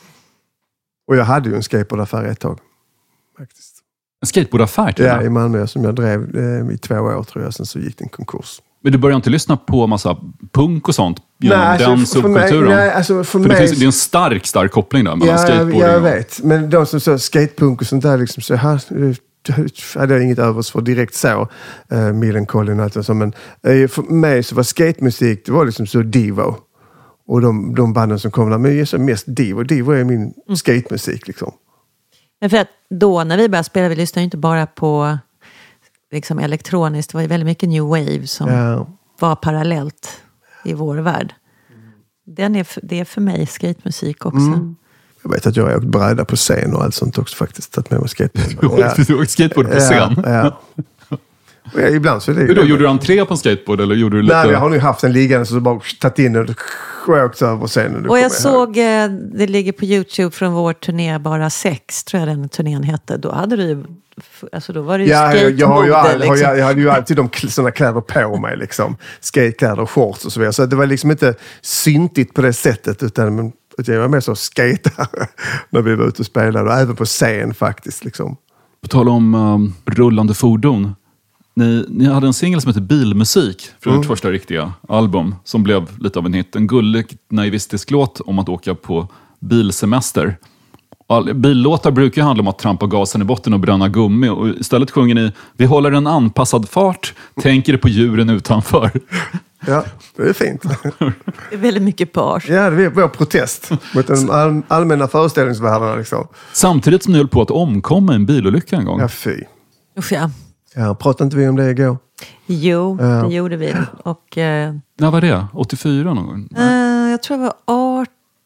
Och jag hade ju en skateboardaffär ett tag. Faktiskt.
En skateboardaffär till
Ja,
det?
i Malmö som jag drev eh, i två år tror jag. Sen så gick den konkurs.
Men du börjar inte lyssna på massa punk och sånt genom
Nej, alltså,
den
för- för mig-
subkulturen?
nej, alltså, för
för
mig-
det, finns, det är en stark, stark koppling där mellan
Ja, jag,
skateboarding
jag
och...
vet. Men de som sa skatepunk och sånt där, liksom, så här, hade jag inget övers för direkt så. Uh, Millencolin och allt och så. Men uh, för mig så var skatemusik, det var liksom så Divo. Och de, de banden som kom där, men jag sa mest Divo. Divo är min skatemusik liksom.
Men för att då när vi började spela, vi lyssnade ju inte bara på liksom elektroniskt. Det var ju väldigt mycket new wave som
Ja.
var parallellt i vår värld. Den är, för- det är för mig skatemusik också.
Mm. Jag vet att jag har åkt bräda på scen och allt sånt också faktiskt. Tagit med mig skateboard.
Du åkte- du åkte skateboard på scen?
Ja, ja. Och ja, ibland så är det
Hur då, gjorde du entré på en skateboard eller gjorde du lite...
Nej, jag har nu haft den liggande så bara tagit in den och åkt över scenen.
Och jag såg, eh, det ligger på YouTube från vår turné Bara Sex, tror jag den turnén hette. Då hade du ju, alltså då var det ju
Ja, jag, jag, har ju all,
skateboard,
har,
liksom.
jag, jag hade ju alltid de kl- såna kläder på mig. Liksom. Skatekläder och shorts och så vidare. Så det var liksom inte syntigt på det sättet. Utan men, jag var mer så skatare när vi var ute och spelade. Och även på scen faktiskt. Liksom.
På tal om um, rullande fordon. Ni, ni hade en singel som heter Bilmusik från
Mm.
ert första riktiga album. Som blev lite av en hit. En gullig, naivistisk låt om att åka på bilsemester. All, billåtar brukar ju handla om att trampa gasen i botten och bränna gummi. Och istället sjunger ni: vi håller en anpassad fart, tänker på djuren utanför.
Ja, det är fint.
Det är väldigt mycket page.
Ja, det är vår protest mot den all, allmänna föreställningsvärlden. Liksom.
Samtidigt som ni höll på att omkomma i en bilolycka en gång.
Ja, fy.
Usch, ja.
Ja, pratade inte vi om det igår?
Jo,
Ja.
det gjorde vi. Och, eh,
När var det? åttiofyra någon gång?
eh, jag tror det var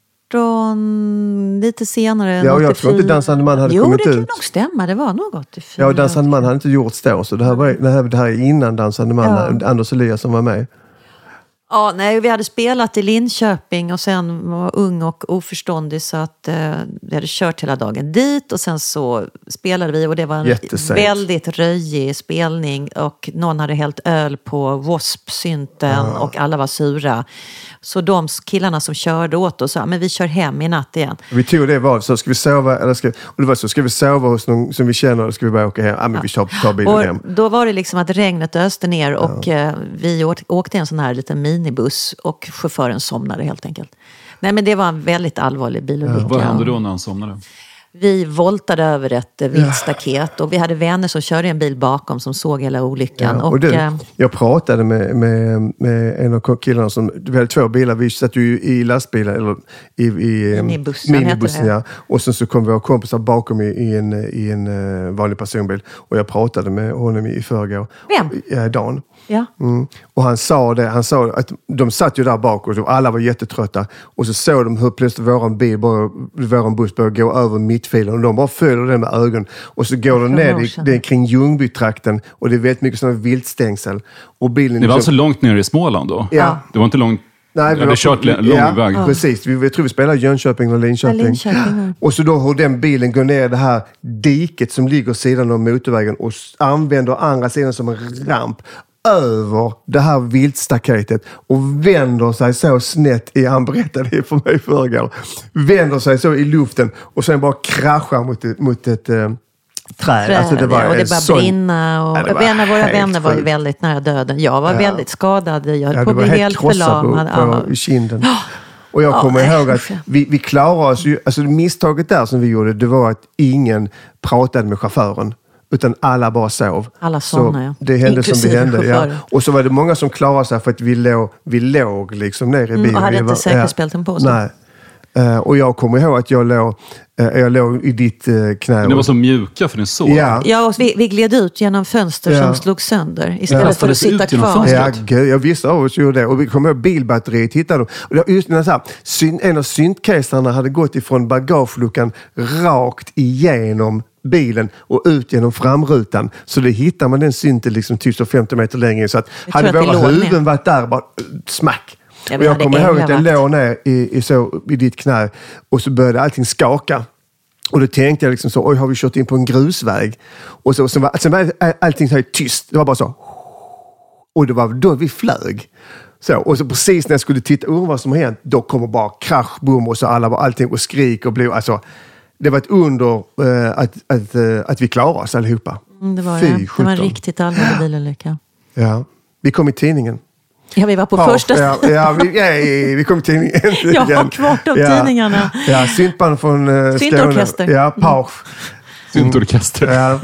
arton, lite senare än
Ja, och jag
åttiofyra.
tror inte Dansande man hade
jo,
kommit
det kan
ut.
nog stämma. Det var nog åttiofyra.
Ja, och Dansande man hade inte gjorts då. Så det här, var, det här, det här är innan Dansande man.
Ja.
Anders Elias som var med.
Ja, nej, vi hade spelat i Linköping och sen var ung och oförståndig så att eh, vi hade kört hela dagen dit och sen så spelade vi och det var en
Jättesent.
väldigt röjig spelning och någon hade hällt öl på W A S P-synten och alla var sura. Så de killarna som körde åt oss sa, men vi kör hem i natt igen.
Vi tog det val, så ska vi sova, eller ska, och det var så, ska vi sova hos någon som vi känner eller ska vi bara åka hem? Ja, men vi tar, tar bilen
Och
hem.
då var det liksom att regnet öste ner och eh, vi åt, åkte en sån här liten minibuss och chauffören somnade helt enkelt. Nej, men det var en väldigt allvarlig bilolycka.
Vad hände då när han somnade?
Vi voltade över ett eh, viltstaket och vi hade vänner som körde en bil bakom som såg hela olyckan.
Ja,
och,
och du,
eh,
jag pratade med, med, med en av killarna som, vi hade två bilar, vi satt ju i lastbilar, eller i, i
Minibussen
minibussen
heter det.
ja. Och sen så kom våra kompisar bakom i, i en, i en uh, vanlig personbil och jag pratade med honom i förrgår.
Vem?
Ja, Dan.
Ja.
Mm. Och han sa det, han sa att de satt ju där bak och alla var jättetrötta. Och så såg de hur plötsligt våran bil, bara, våran buss började gå över mittfilen. Och de bara följer den med ögon. Och så går de ner i, det är kring Ljungbytrakten. Och det är väldigt mycket sådana viltstängsel. Och bilen
det var liksom, alltså långt ner i Småland då?
Ja.
Det var inte långt...
Nej, vi
hade kört lång
ja,
väg.
Ja, precis. Vi, vi tror vi spelar Jönköping och Linköping.
Linköping.
Och så då hur den bilen går ner det här diket som ligger sidan av motorvägen och använder andra sidan som en ramp över det här viltstaketet och vänder sig så snett i, han berättade det för mig förrgår, vänder sig så i luften och sen bara kraschar mot ett, mot ett eh, träd.
Träd,
alltså det var
och det bara
sån...
brinna. Och
ja,
en av våra vänner var ju
sjukt.
väldigt nära döden. Jag var
ja.
väldigt skadad. Jag höll
ja,
på att bli helt, helt förlamad.
På, på,
ja.
i kinden. Och jag kommer
ja,
ihåg att vi, vi klarade oss ju, alltså misstaget där som vi gjorde, det var att ingen pratade med chauffören. Utan alla bara sov.
Alla somnade, ja.
Det hände
inklusive
som det hände. Ja.
chauffören.
Och så var det många som klarade sig för att vi låg, vi låg liksom ner i bilen.
Mm, och hade
vi
inte
var,
säkerhetsbälten på sig.
Nej. Uh, och jag kommer ihåg att jag låg, uh, jag låg i ditt uh, knä.
Men det var så mjuka för ni sov.
Ja,
ja och vi, vi gled ut genom fönster
ja.
som slog sönder. Istället
ja.
för att sitta kvar.
Ja, gud, jag visste av oss gjorde det. Och vi kom ihåg bilbatteriet hittade dem. Och det var just när så här, syn, en av syntcaserna hade gått ifrån bagageluckan rakt igenom bilen och ut genom framrutan. Så det hittar man den synten liksom typ femtio meter längre. Så att
jag
hade våra huvuden
ner.
varit där, bara smack.
Jag,
och jag kommer ihåg att jag låg ner i, i, så, i ditt knä och så började allting skaka. Och då tänkte jag liksom så, oj, har vi kört in på en grusväg? Och så, så var, sen var allting så här tyst. Det var bara så. Och det var då vi flög. Så, och så precis när jag skulle titta ur vad som har hänt, då kommer bara krasch, boom, och så alla var allting och skrik och blod. Alltså, det var ett under uh, att, att, uh, att vi klarade oss allihopa.
Mm, det var
Fy,
det. Det var en riktigt allvarlig bilolycka.
Ja, vi kom i tidningen.
Ja, vi var på
ja,
första...
Ja, ja, vi, ja, vi kom i tidningen.
Jag har kvar de
ja,
tidningarna.
Ja, syntband från uh,
Syntorkester.
Ja, Pausch.
Syntorkester.
Ja.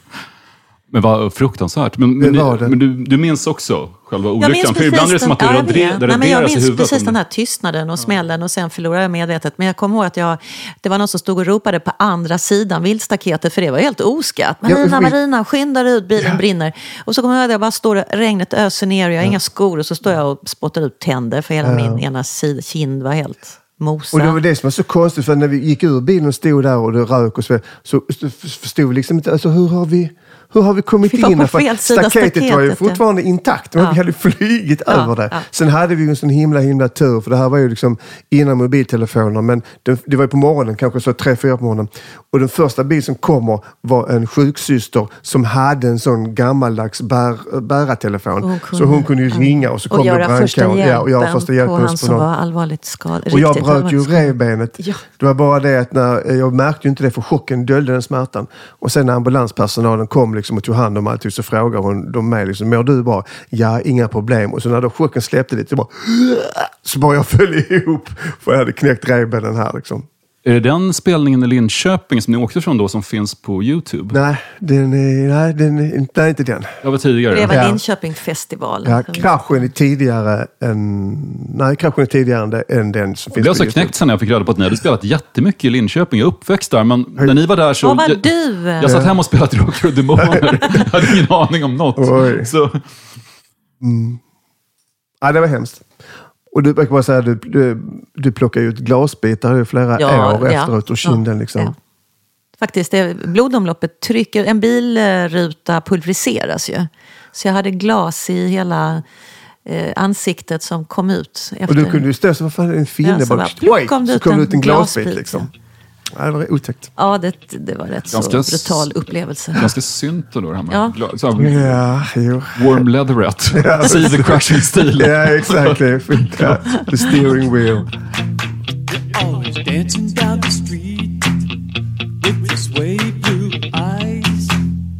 Men vad fruktansvärt. Men, men,
det det.
men du, du minns också själva olyckan?
Jag minns
För ibland är det som att det
ja,
raderas
Nej, men jag minns
i huvudet.
precis den här tystnaden och smällen och sen förlorade jag medvetet. Men jag kommer ihåg att jag, det var någon som stod och ropade på andra sidan viltstaketet för det var helt oskatt. Marina,
ja,
Marina, skynda ut, bilen ja. brinner. Och så kommer jag ihåg att jag bara står och regnet öser ner och jag har ja. inga skor och så står jag och spottar ut tänder för hela ja. min ena sida, kind var helt... Mosa.
Och det var det som var så konstigt för när vi gick ur bilen och stod där och det rök och så, så förstod vi liksom inte, alltså hur har vi, hur har vi kommit
vi
in?
För staketet, staketet
var ju fortfarande ja. intakt, men ja. vi hade flygit ja. över det. Ja. Sen hade vi ju en sån himla himla tur, för det här var ju liksom innan mobiltelefoner, men det, det var ju på morgonen, kanske så tre, fyra på morgonen. Och den första bil som kommer var en sjuksyster som hade en sån gammaldags bär, bäratelefon. Hon kunde, så hon kunde ju ringa och så kom
och
det brandkår.
Ja,
och göra första hjälpen
på han som
någon.
var allvarligt skadad.
Och jag bröt ju revbenet.
Ja.
Det var bara det att när, jag märkte ju inte det för chocken döljde den smärtan. Och sen när ambulanspersonalen kom liksom och tog hand om allt så frågade hon de mig liksom, mår du bra? Ja, inga problem. Och så när då chocken släppte lite så bara, så bara jag föll ihop för jag hade knäckt revbenen här liksom.
Är det den spelningen i Linköping som ni åkte från då som finns på YouTube?
Nej, den är, nej, den är, nej inte den.
Det var tidigare.
Det var
ja.
Linköping-festivalen.
Ja, kraschen är tidigare än, nej, kraschen är tidigare än, än den som finns
på
på
YouTube. Jag blev så knäckt sen när jag fick reda på att ni hade spelat jättemycket i Linköping. Jag är uppväxt där, men när ni var där så...
Vad var
jag,
du?
Jag satt hemma och spelade Drakar och Demoner. Jag hade ingen aning om något. Så.
Mm. Ja, det var hemskt. Och du brukar bara säga att du, du, du plockar ut glasbitar i flera
ja,
år
ja,
efteråt och kinden
ja,
liksom.
Ja. Faktiskt, det, blodomloppet trycker, en bilruta pulveriseras ju. Så jag hade glas i hela eh, ansiktet som kom ut. Efter.
Och du kunde ju stå så, vad fan är det en finne?
Ja, så
bara,
bara, kom det
så
ut
kom
en
det ut en glasbit
glasbit,
liksom. Ja, det var otäckt.
Ja, det, det var rätt
ganska
så brutal upplevelse.
Ganska synt då, det här med
ja.
glas, så
ja, jo.
warm leatherette. Ja, see the crashing stil.
Ja, exakt. Ja, the steering wheel.
Always dancing down the street with this wavy blue eyes.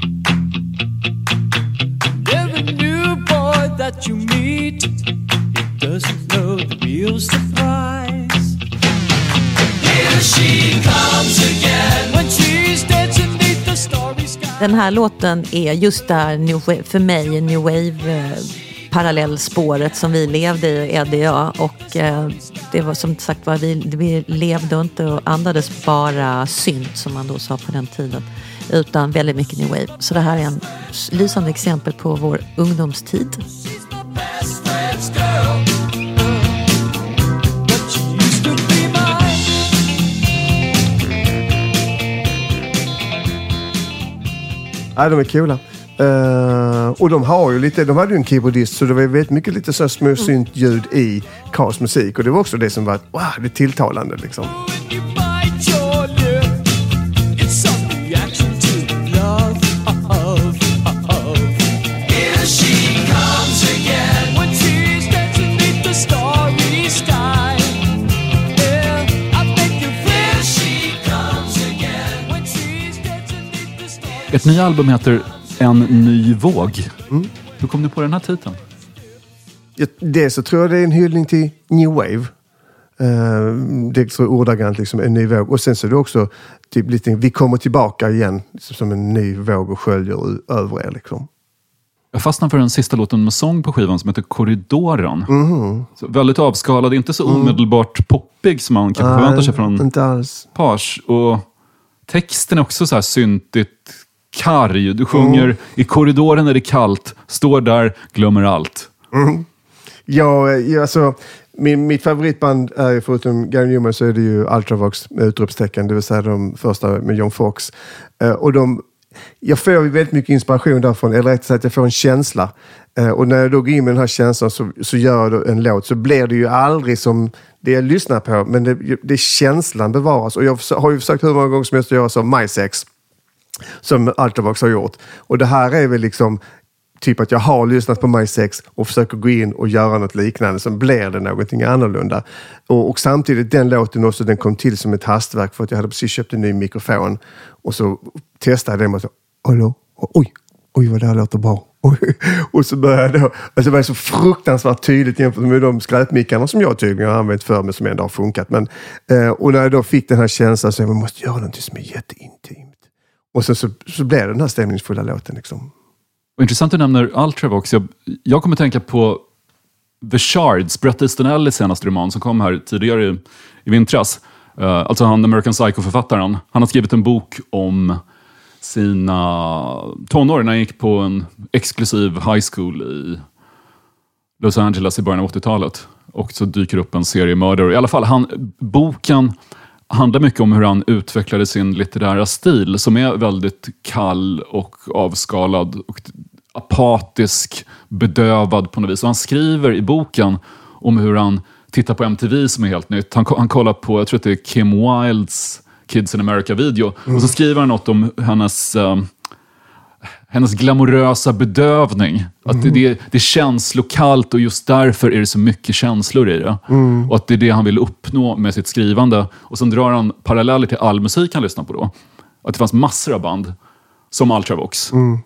Every new boy that you meet, he doesn't know the real surprise. Here she comes again when she's dancing beneath the starry sky.
Den här låten är just där new wave, för mig new wave eh, parallellspåret som vi levde i, Eddie och jag. Och eh, det var som sagt var vi, vi levde inte och andades bara synt som man då sa på den tiden. utan väldigt mycket new wave. Så det här är en lysande exempel på vår ungdomstid.
Ja, de är coola. Uh, och de har ju lite, de hade ju en keyboardist, så det var väldigt mycket lite så små synt ljud i Cars musik, och det var också det som var wow, det tilltalande liksom.
Ett nya album heter En ny våg. Mm. Hur kom du på den här titeln?
Det så tror jag det är en hyllning till New Wave. Uh, det är så ordagrant liksom en ny våg. Och sen så är det också typ lite, vi kommer tillbaka igen liksom, som en ny våg och sköljer över er liksom.
Jag fastnade för den sista låten med sång på skivan som heter Korridoren.
Mm.
Så väldigt avskalad, inte så omedelbart poppig som man kanske förväntar sig från
inte alls.
Page. Och texten är också så här syntigt karg. Du sjunger mm. i korridoren är det kallt, står där, glömmer allt.
Mm. Ja, alltså min, mitt favoritband är ju, förutom Gary Numan, så är det ju Ultravox med utropstecken, det vill säga de första med John Fox. Uh, och de, jag får ju väldigt mycket inspiration därifrån, eller rätt sagt jag får en känsla. Uh, och när jag då går in med den här känslan så, så gör jag en låt, så blir det ju aldrig som det jag lyssnar på, men det, det känslan bevaras. Och jag har ju försökt hur många gånger som helst att göra som My Sex, som Ultravox har gjort. Och det här är väl liksom typ att jag har lyssnat på My Sex och försöker gå in och göra något liknande, så blir det någonting annorlunda. Och, och samtidigt den låten också, den kom till som ett hastverk för att jag hade precis köpt en ny mikrofon och så testade jag den och så, hallå, oj, oj vad det här låter bra. Och så började jag, alltså det var så fruktansvärt tydligt jämfört med de skräpmickarna som jag tydligen har använt för mig som ändå har funkat. Men, eh, och när jag då fick den här känslan så jag måste göra någonting som är jätteintimt. Och sen så, så blev det den här stämningsfulla låten liksom.
Och intressant att du nämner Ultravox. Jag, jag kommer tänka på The Shards, Bret Easton Ellis senaste roman som kom här tidigare i, i vintras. Uh, alltså han, American Psycho-författaren. Han har skrivit en bok om sina tonår när han gick på en exklusiv high school i Los Angeles i början av åttiotalet. Och så dyker upp en serie mördare. I alla fall, han, boken handlar mycket om hur han utvecklade sin litterära stil som är väldigt kall och avskalad och apatisk, bedövad på något vis. Och han skriver i boken om hur han tittar på M T V som är helt nytt. Han, han kollar på, jag tror att det är Kim Wildes Kids in America-video. Mm. Och så skriver han något om hennes, uh, hennes glamorösa bedövning. Att mm. det, det, det är känslokallt och just därför är det så mycket känslor i det. Mm. Och att det är det han vill uppnå med sitt skrivande. Och sen drar han paralleller till all musik han lyssnar på då. Att det fanns massor av band som Ultravox. Mm.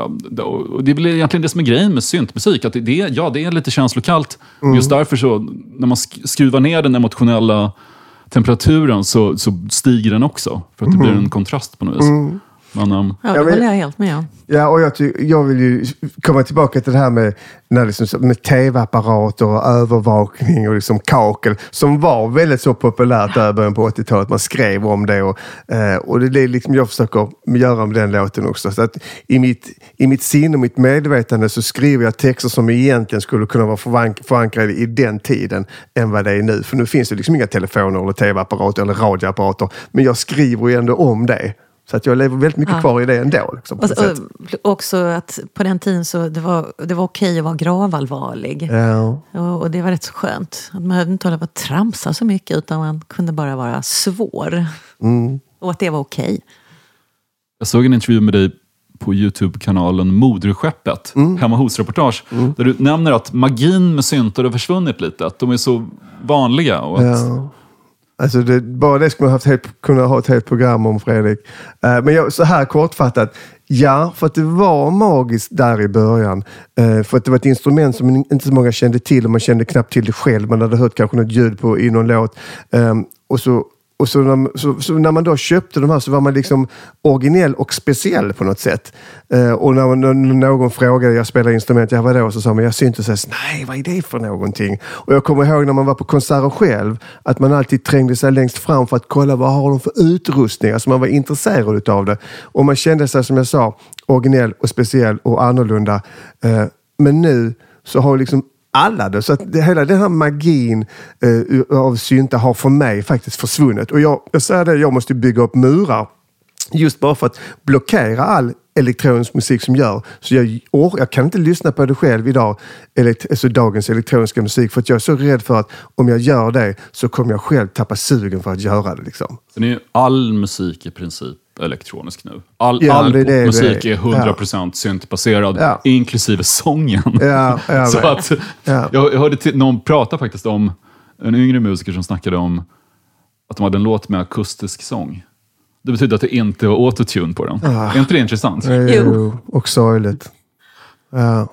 Och det blir egentligen det som är grejen med syntmusik. Att det, ja, det är lite känslokallt. Mm. Just därför så, när man skruvar ner den emotionella temperaturen så, så stiger den också. För att det blir en kontrast på något vis. Mm. Men, um,
ja, det håller jag helt med om.
Ja, och jag, ty- jag vill ju komma tillbaka till det här med, när liksom, med tv-apparater och övervakning och liksom kakel, som var väldigt så populärt där början på åttiotalet. Man skrev om det och, eh, och det är liksom jag försöker göra med den låten också. Så att i mitt, i mitt sinne och mitt medvetande så skriver jag texter som egentligen skulle kunna vara förank- förankrade i den tiden än vad det är nu. För nu finns det liksom inga telefoner eller tv-apparater eller radioapparater. Men jag skriver ju ändå om det. Så att jag lever väldigt mycket ja. kvar i det ändå. Liksom,
och, och också att på den tiden så det var, det var okej att vara gravallvarlig.
Ja.
Och, och det var rätt så skönt. Att man behövde inte hålla på att tramsa så mycket utan man kunde bara vara svår.
Mm.
Och att det var okej.
Jag såg en intervju med dig på YouTube-kanalen Moderskeppet, mm. Hemma hos-reportage, mm. där du nämner att magin med syntar har försvunnit lite. Att de är så vanliga. Och att...
ja. Alltså det, bara det skulle man haft helt, kunna ha ett helt program om, Fredrik. Uh, men jag, så här kortfattat. Ja, för att det var magiskt där i början. Uh, för att det var ett instrument som inte så många kände till. Och man kände knappt till det själv. Man hade hört kanske något ljud på i någon låt. Um, och så Och så när, så, så när man då köpte de här så var man liksom originell och speciell på något sätt. Eh, och när, när någon frågade, jag spelar instrument, jag var då, så sa man, jag syntes, nej, vad är det för någonting? Och jag kommer ihåg när man var på konserter själv, att man alltid trängde sig längst fram för att kolla vad har de för utrustning. Alltså man var intresserad av det. Och man kände sig, som jag sa, originell och speciell och annorlunda. Eh, men nu så har liksom alla det. Så att det, hela den här magin eh, av synta har för mig faktiskt försvunnit. Och jag, jag säger det, jag måste bygga upp murar just bara för att blockera all elektronisk musik som gör. Så jag, or, jag kan inte lyssna på det själv idag, elekt, alltså dagens elektroniska musik, för att jag är så rädd för att om jag gör det så kommer jag själv tappa sugen för att göra det. Liksom.
Så det är all musik i princip elektronisk nu. All,
ja,
all
det, det,
musik
det,
är hundra procent ja. syntbaserad, ja. inklusive sången.
Ja, ja,
så att,
ja.
jag, jag hörde till, någon prata faktiskt om en yngre musiker som snackade om att de hade en låt med akustisk sång. Det betyder att det inte var autotune på den. Ah. Är inte det intressant?
Jo, och sorgligt. Ja.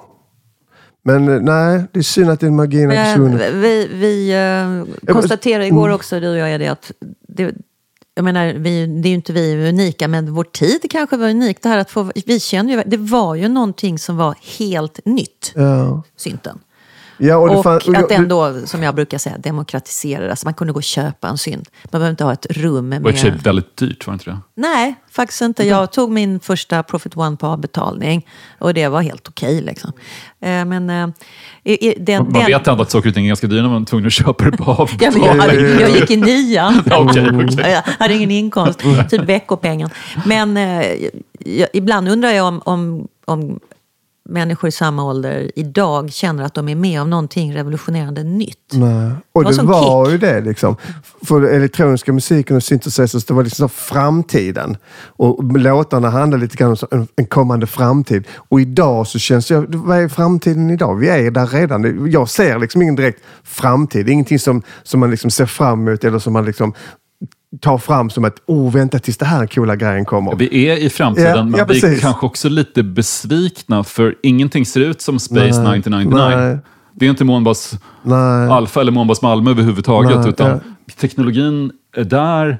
Men nej, det är synd att den magin har försvunnit.
Vi, vi uh, konstaterade igår också, du och jag, är det att det, jag menar, vi, det är ju inte vi unika, men vår tid kanske var unik. Det här att få, vi känner ju, det var ju någonting som var helt nytt,
ja.
synten.
Ja, och,
och
fan, och
att ändå, som jag brukar säga, demokratisera. Alltså man kunde gå och köpa en synt. Man behöver inte ha ett rum med...
Det var väldigt dyrt, var inte det?
Nej, faktiskt inte. Jag tog min första Prophet One på avbetalning. Och det var helt okej, okay, liksom. Eh, men... Eh, i, den,
man vet ändå att saker och ting är ganska dyra när man är tvungen att köpa det på avbetalning.
Ja, men jag, jag gick i nian.
okay, okay.
Jag hade ingen inkomst. Typ veckopengen. Men eh, jag, ibland undrar jag om... om, om människor i samma ålder idag känner att de är med om någonting revolutionerande nytt.
Nej. Och det, det var kick. ju det liksom. För elektroniska musiken och synthesizers, det var liksom framtiden. Och låtarna handlar lite grann om en, en kommande framtid. Och idag så känns jag, vad är framtiden idag? Vi är där redan. Jag ser liksom ingen direkt framtid. Ingenting som, som man liksom ser fram emot eller som man liksom ta fram som att, oh, vänta tills det här coola grejen kommer.
Vi är i framtiden, ja, men
ja,
vi är kanske också lite besvikna för ingenting ser ut som Space
nej,
nittonhundranittionio. Nej. Det är inte Månbas Alfa eller Månbas Malmö överhuvudtaget, nej, utan ja. teknologin är där,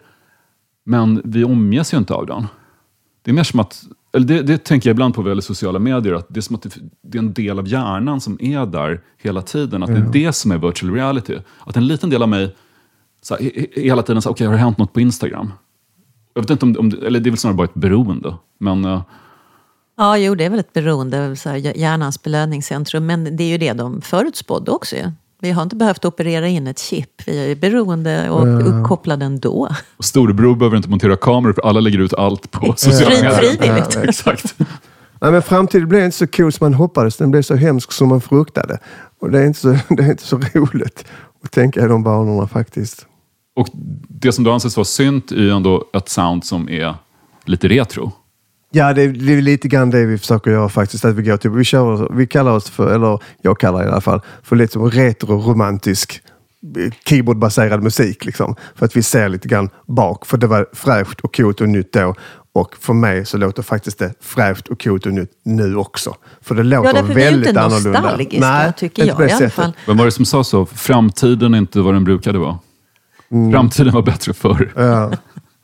men vi omges ju inte av den. Det är mer som att, eller det, det tänker jag ibland på vad sociala medier, att det är som att det, det är en del av hjärnan som är där hela tiden, att ja. det är det som är virtual reality. Att en liten del av mig så här, hela tiden så okej, okay, har det hänt något på Instagram? Jag vet inte om, om eller det är väl snarare bara ett beroende, men uh...
ja, jo, det är väl ett beroende, så här, hjärnans belöningscentrum, men det är ju det de förutspådde också ju. Vi har inte behövt operera in ett chip, vi är beroende och uh... uppkopplade ändå. Och
storebror behöver inte montera kameror för alla lägger ut allt på sociala medier.
Frivilligt.
Ja, exakt.
Nej, men framtiden blev inte så cool som man hoppades, den blev så hemsk som man fruktade. Och det är inte så, det är inte så roligt att tänka i de banorna faktiskt.
Och det som då anses vara synt är ju ändå ett sound som är lite retro.
Ja, det är, det är lite grann det vi försöker göra faktiskt. Att vi, går till, vi, kör, vi kallar oss för, eller jag kallar i alla fall, för lite som retro-romantisk keyboardbaserad musik. Liksom. För att vi ser lite grann bak. För det var fräscht och coolt och nytt då. Och för mig så låter faktiskt det fräscht och coolt och nytt nu också. För det låter ja, väldigt annorlunda. Ja, därför det är inte nostalgiskt,
Nej, tycker jag i alla fall.
Vem var det som sa så? Framtiden är inte vad den brukade vara. Mm. Framtiden var bättre förr.
Ja.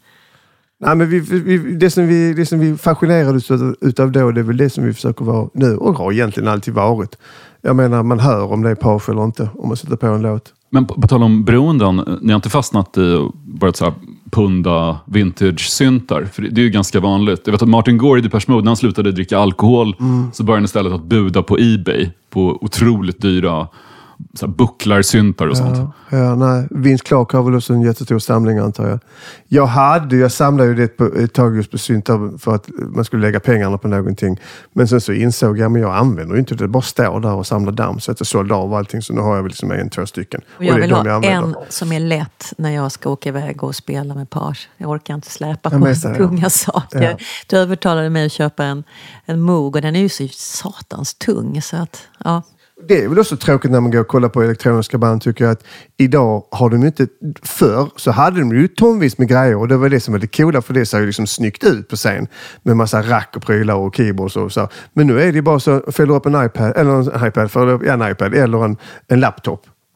Nej, men vi, vi, det, som vi, det som vi fascinerades utav då, det är väl det som vi försöker vara nu. Och har egentligen alltid varit. Jag menar, man hör om det är page eller inte. Om man sätter på en låt.
Men på, på tal om beroenden, ni har inte fastnat i och börjat så här punda vintage-syntar? För det, det är ju ganska vanligt. Jag vet att Martin Gore i Depeche Mode, när han slutade dricka alkohol, mm. så började han istället att buda på eBay på otroligt dyra så här bucklar-syntar och
ja,
sånt.
Ja, nej. Vince Clarke har väl också en jättestor samling, antar jag. Jag hade, jag samlade ju det på, ett tag just på syntar för att man skulle lägga pengarna på någonting. Men sen så insåg jag, men jag använder ju inte det. Bara står där och samlar damm. Så att jag sålde av allting. Så nu har jag väl liksom en, två stycken.
Och jag och vill ha jag en som är lätt när jag ska åka iväg och spela med page. Jag orkar inte släpa på så, tunga ja. saker. Ja. Du övertalade mig att köpa en, en Moog och den är ju så satans tung. Så att, ja.
Det är väl också tråkigt när man går och kollar på elektroniska band, tycker jag, att idag har de inte, förr så hade de ju tonvis med grejer och det var det som var det coola, för det ser ju liksom snyggt ut på scen med massa rack och prylar och keyboards och så. Men nu är det bara så, fäller upp en iPad eller en iPad, för, ja, en iPad eller en, en laptop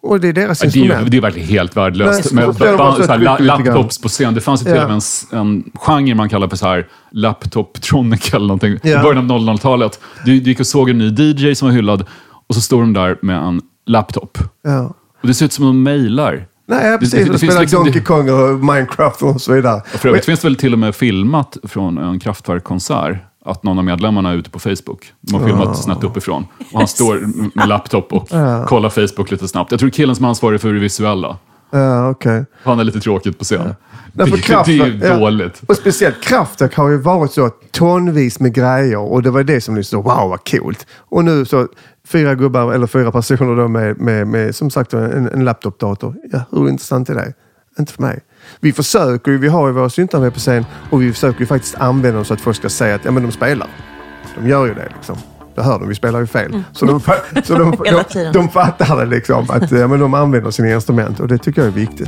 Och det är deras
ja,
instrument.
Det är, det är verkligen helt värdelöst.
Nej,
med
så,
ba,
så,
så här, la, laptops på scen. Det fanns ju till
ja.
och med en, en genre man kallar för så här laptop-tronic eller någonting.
Ja.
I början av noll noll-talet. Du, du gick och såg en ny D J som var hyllad och så står de där med en laptop.
Ja.
Och det ser ut som de mejlar.
Nej, precis.
Det, det, det
spelar
liksom,
Donkey Kong och Minecraft och så vidare.
Och för övrigt finns det väl till och med filmat från en Kraftwerk-konsert att någon av medlemmarna är ute på Facebook. De har filmat oh. snett uppifrån. Och han står med laptop och ja. kollar Facebook lite snabbt. Jag tror killen som är ansvarig för det visuella.
Ja, okay.
Han är lite tråkigt på scen.
Ja.
Det,
Kraft,
det är ju
ja.
dåligt.
Och speciellt Kraftwerk har ju varit så tonvis med grejer. Och det var det som ni så, wow vad coolt. Och nu så fyra gubbar eller fyra personer då med, med, med som sagt en, en laptopdator. Ja, hur intressant är det? Inte för mig. Vi försöker ju, vi har ju våra syntar med på scen och vi försöker ju faktiskt använda dem så att folk ska säga att ja men de spelar. De gör ju det liksom. Det hör de, vi spelar ju fel. Mm. Så, de, så de, de, de fattar det liksom att ja, men de använder sina instrument och det tycker jag är viktigt.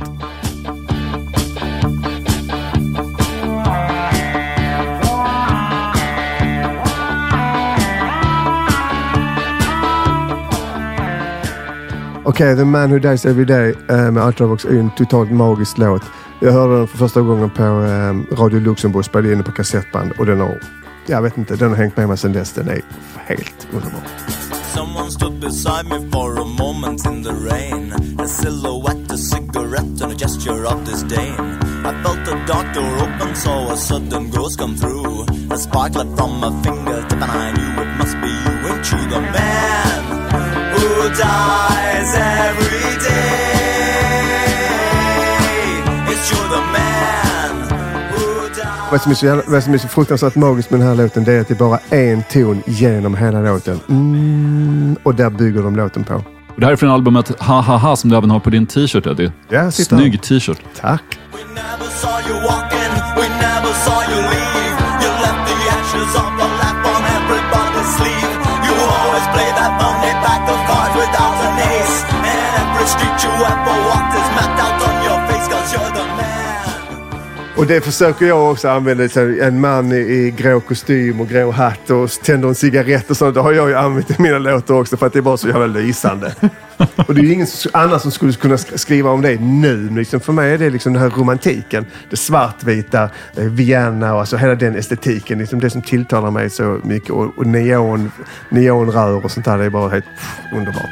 Okej, okay, The Man Who Dies Every Day äh, med Ultravox är en totalt magisk låt. Jag hörde den för första gången på äh, Radio Luxemburg, spelade in på kassettband och den har, jag vet inte, den har hängt med mig sedan dess. Den är helt underbar.
Someone stood beside me for a moment in the rain. A silhouette, a cigarette and a gesture of disdain. I felt the dark door open, saw a sudden ghost come through. A spark left from my fingertip and I knew it must be you. Ain't you the man who dies every day? It's you the man who dies.
Vad som är så, jävla, vad som är så fruktansvärt magiskt med den här låten, det är att det är bara en ton genom hela låten. Mm, och där bygger de låten på.
Och det här är från albumet Ha Ha Ha som du även har på din t-shirt, Eddie.
Ja,
snygg t-shirt.
Tack.
We never saw you walking, we never saw you leave. You left the ashes of the lap on everybody's sleeve. You always play that funny back of cards without an ace. And every street you ever walked is mapped out on your face, cause you're the man.
Och det försöker jag också använda. En man i, i grå kostym och grå hatt och tänder en cigarett och sånt. Det har jag ju använt i mina låtar också för att det är bara så jävla lysande. Och det är ju ingen annan som skulle kunna skriva om det nu. Liksom för mig är det liksom den här romantiken. Det svartvita, Vienna och alltså hela den estetiken. Liksom det som tilltalar mig så mycket. Och, och neon, neonrör och sånt där. Det är bara helt pff, underbart.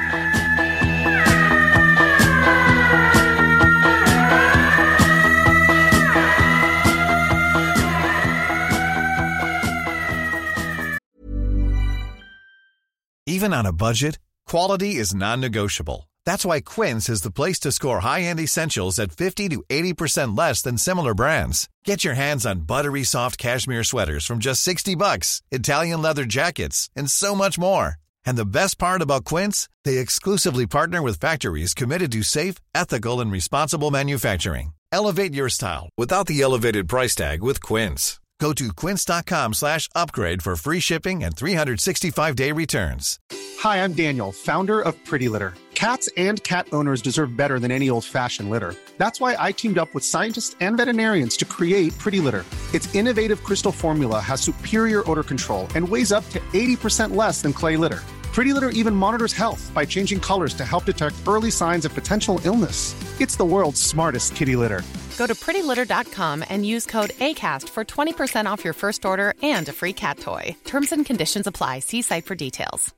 Even on a budget, quality is non-negotiable. That's why Quince is the place to score high-end essentials at fifty to eighty percent less than similar brands. Get your hands on buttery soft cashmere sweaters from just sixty bucks, Italian leather jackets, and so much more. And the best part about Quince, they exclusively partner with factories committed to safe, ethical, and responsible manufacturing. Elevate your style without the elevated price tag with Quince. Go to quince.com slash upgrade for free shipping and three sixty-five day returns.
Hi, I'm Daniel, founder of Pretty Litter. Cats and cat owners deserve better than any old-fashioned litter. That's why I teamed up with scientists and veterinarians to create Pretty Litter. Its innovative crystal formula has superior odor control and weighs up to eighty percent less than clay litter. Pretty Litter even monitors health by changing colors to help detect early signs of potential illness. It's the world's smartest kitty litter.
Go to pretty litter dot com and use code ACAST for twenty percent off your first order and a free cat toy. Terms and conditions apply. See site for details.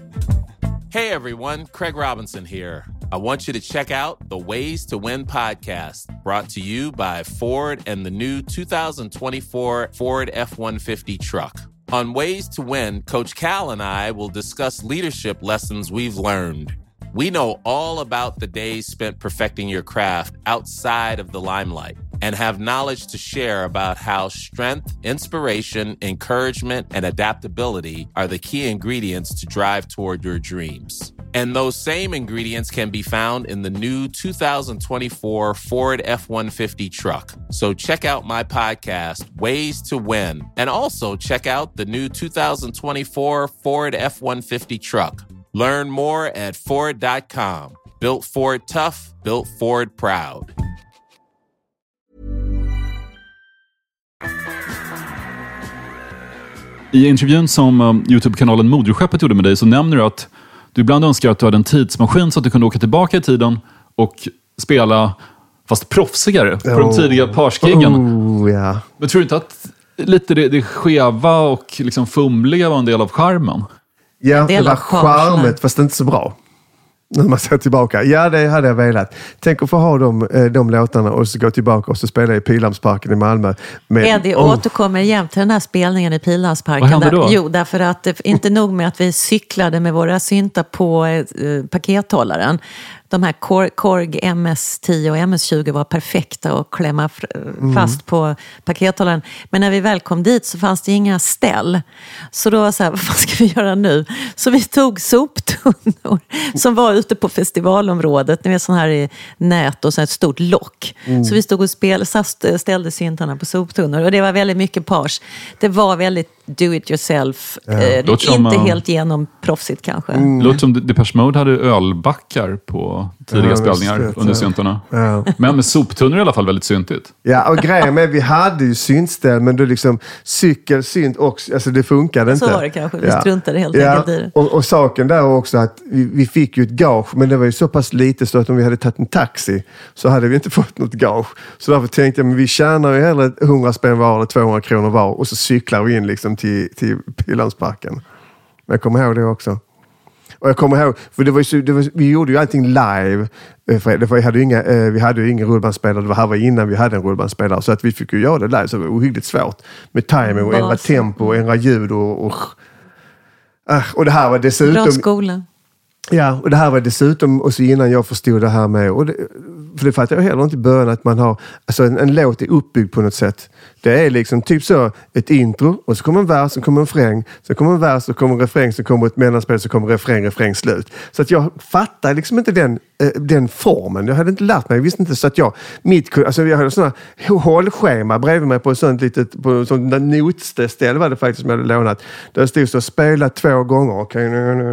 Hey everyone, Craig Robinson here. I want you to check out the Ways to Win podcast, brought to you by Ford and the new two thousand twenty-four Ford F one fifty truck. On Ways to Win, Coach Cal and I will discuss leadership lessons we've learned. We know all about the days spent perfecting your craft outside of the limelight and have knowledge to share about how strength, inspiration, encouragement, and adaptability are the key ingredients to drive toward your dreams. And those same ingredients can be found in the new two thousand twenty-four Ford F one fifty truck. So check out my podcast, Ways to Win, and also check out the new two thousand twenty-four Ford F one fifty truck. Learn more at Ford dot com. Built Ford tough, built Ford proud.
I intervjun som um, YouTube-kanalen Moderskeppet gjorde med dig så nämner du att du ibland önskar att du hade en tidsmaskin så att du kunde åka tillbaka i tiden och spela fast proffsigare på oh. de tidiga Pars-giggen.
Oh, yeah.
Men tror du inte att lite det, det skeva och liksom fumliga var en del av charmen?
Ja, det var charmet fast inte så bra. När man ser tillbaka. Ja, det hade jag velat. Tänk att få ha de, de låtarna och så gå tillbaka och så spela i Pildammsparken i Malmö. Med,
Eddie oh. återkommer jämt till den här spelningen i Pildammsparken.
Vad hände då?
Där, jo, därför att det, inte nog med att vi cyklade med våra syntar på eh, pakethållaren. De här Korg M S tio och M S tjugo var perfekta att klämma f- fast mm. på pakethållaren. Men när vi väl kom dit så fanns det inga ställ. Så då var så här, vad ska vi göra nu? Så vi tog soptunnor som var ute på festivalområdet. Ni vet sån här i nät och så ett stort lock. Mm. Så vi stod och spel, ställde syntarna på soptunnor. Och det var väldigt mycket Pars. Det var väldigt do it yourself.
Ja.
Eh, inte
som,
helt genom proffsigt kanske.
Mm. Låter som Depeche Mode hade ölbackar på tidiga ja, spelningar det, under syntarna. Ja. Men med soptunnor i alla fall väldigt syntigt.
Ja, och grejen med vi hade ju syntställ, men då liksom cykel, synt också, alltså det funkade inte.
Så var det kanske, vi
ja.
struntade helt
ja.
enkelt i det.
Och, och saken där också att vi, vi fick ju ett gage, men det var ju så pass lite så att om vi hade tagit en taxi så hade vi inte fått något gage. Så därför tänkte jag, men vi tjänar ju hellre hundra spänn var eller tvåhundra kronor var och så cyklar vi in liksom till, till Pildammsparken. Men jag kommer ihåg det också. Och jag kommer ihåg, för det var ju så, det var, vi gjorde ju allting live. För det var, vi hade ju inga, vi hade ju ingen rullbandspelare. Det var här var innan vi hade en rullbandspelare. Så att vi fick ju göra det live. Så det var ohyggligt svårt. Med timing och ändra tempo och ändra ljud. Och, och, och det här var dessutom...
Bra skola.
Ja, och det här var dessutom, och så innan jag förstod det här med, och det, för det fattade jag heller inte i början att man har, alltså en, en låt är uppbyggd på något sätt. Det är liksom typ så, ett intro, och så kommer en vers, så kommer en refräng, så kommer en vers, så kommer en refräng, så kommer ett mellanspel, så kommer refräng, refräng, slut. Så att jag fattar liksom inte den, den formen. Jag hade inte lärt mig, jag visste inte, så att jag, mitt, alltså jag hade sådana hållschema bredvid mig på ett sånt litet, på ett sånt notställ var det faktiskt som jag hade lånat. Där stod så, spela två gånger, okej,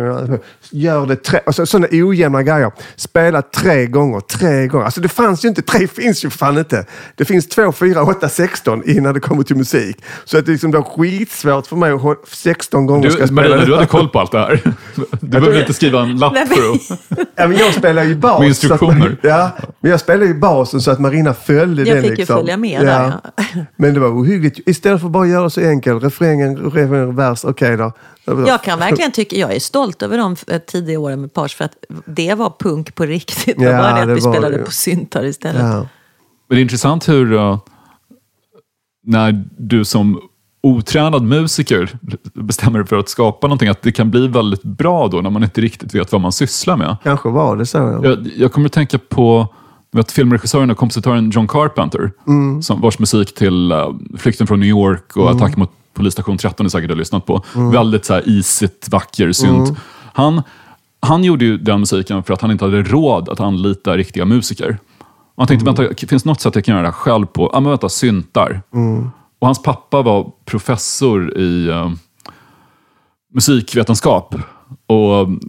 gör det tre, alltså sådana ojämna grejer. Spela tre gånger, tre gånger. Alltså det fanns ju inte, tre finns ju fan inte. Det finns två, fyra, åtta, sexton innan det kommer till musik. Så att det liksom var skitsvårt för mig att hålla sexton gånger
du,
ska spela.
Marina, du hade koll på allt det här. Du behöver inte skriva en lapp för att...
Ja, men jag spelar ju bas.
Med instruktioner.
Att, ja, men jag spelar ju basen så att Marina följde
jag
den.
Jag fick
liksom.
ju följa med
ja.
där. Ja.
Men det var ohyggligt. Istället för bara göra så enkelt. Refrängen, refrängen, vers, okej okay då.
Jag kan verkligen tycka, jag är stolt över de tidiga åren med Pars för att det var punk på riktigt. Det
ja,
var det att
det
vi
var,
spelade
ja.
på syntar istället.
Ja.
Men det är intressant hur uh, när du som otränad musiker bestämmer dig för att skapa någonting, att det kan bli väldigt bra då när man inte riktigt vet vad man sysslar med.
Kanske var det så. Ja.
Jag, jag kommer att tänka på vet, filmregissören och kompositören John Carpenter, mm. som vars musik till uh, Flykten från New York och mm. Attack mot polisstation tretton är säkert har lyssnat på. Mm. Väldigt så här isigt, vacker synt. Mm. Han, han gjorde ju den musiken för att han inte hade råd att anlita riktiga musiker. Och han tänkte, mm. vänta, finns något sätt jag kan göra det här själv på? Ja, men vänta, syntar. Mm. Och hans pappa var professor i uh, musikvetenskap. Och uh,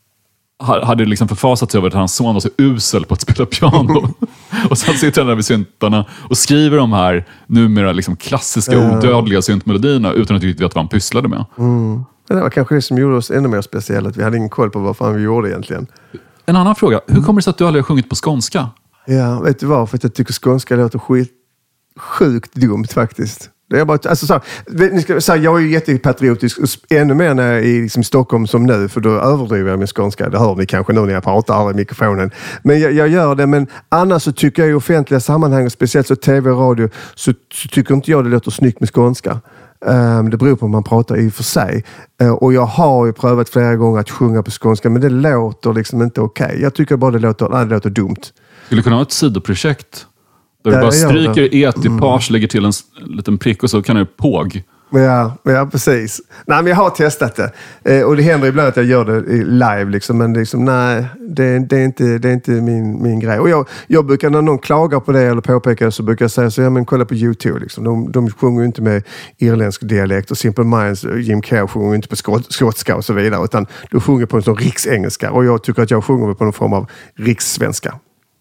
hade liksom förfasat sig över att hans son var så usel på att spela piano. Och sen sitter han där vid syntarna och skriver de här numera liksom klassiska, mm. odödliga syntmelodierna utan att riktigt veta vad han pysslade med.
Mm. Det var kanske det som gjorde oss ännu mer speciellt. Att vi hade ingen koll på vad fan vi gjorde egentligen.
En annan fråga. Hur kommer det sig att du aldrig har sjungit på skånska?
Ja, vet du vad? För att jag tycker skånska låter skit, sjukt dumt faktiskt. Det är bara, alltså, så, ni ska, så, jag är ju jättepatriotisk, ännu mer när jag är i liksom, Stockholm som nu, för då överdriver jag min skånska. Det hör ni kanske nu när jag pratar i mikrofonen. Men jag, jag gör det, men annars så tycker jag i offentliga sammanhang, speciellt så tv och radio, så, så tycker inte jag det låter snyggt med skånska. Um, det beror på om man pratar i och för sig. Uh, och jag har ju prövat flera gånger att sjunga på skånska, men det låter liksom inte okej. Okay. Jag tycker bara det låter, nej, det låter dumt.
Skulle kunna ha ett sidoprojekt där du bara stryker e till Pars, mm. lägger till en liten prick och så kan du påg.
Ja, ja, precis. Nej, men jag har testat det. Eh, och det händer ibland att jag gör det live. Liksom, men liksom, nej, det, det, är inte, det är inte min, min grej. Och jag, jag brukar, när någon klagar på det eller påpekar det, så brukar jag säga så, ja men kolla på YouTube. Liksom. De, de sjunger ju inte med irländsk dialekt. Och Simple Minds, Jim Carrey sjunger ju inte på skot, skotska och så vidare. Utan de sjunger på en sån riksengelska. Och jag tycker att jag sjunger på någon form av rikssvenska.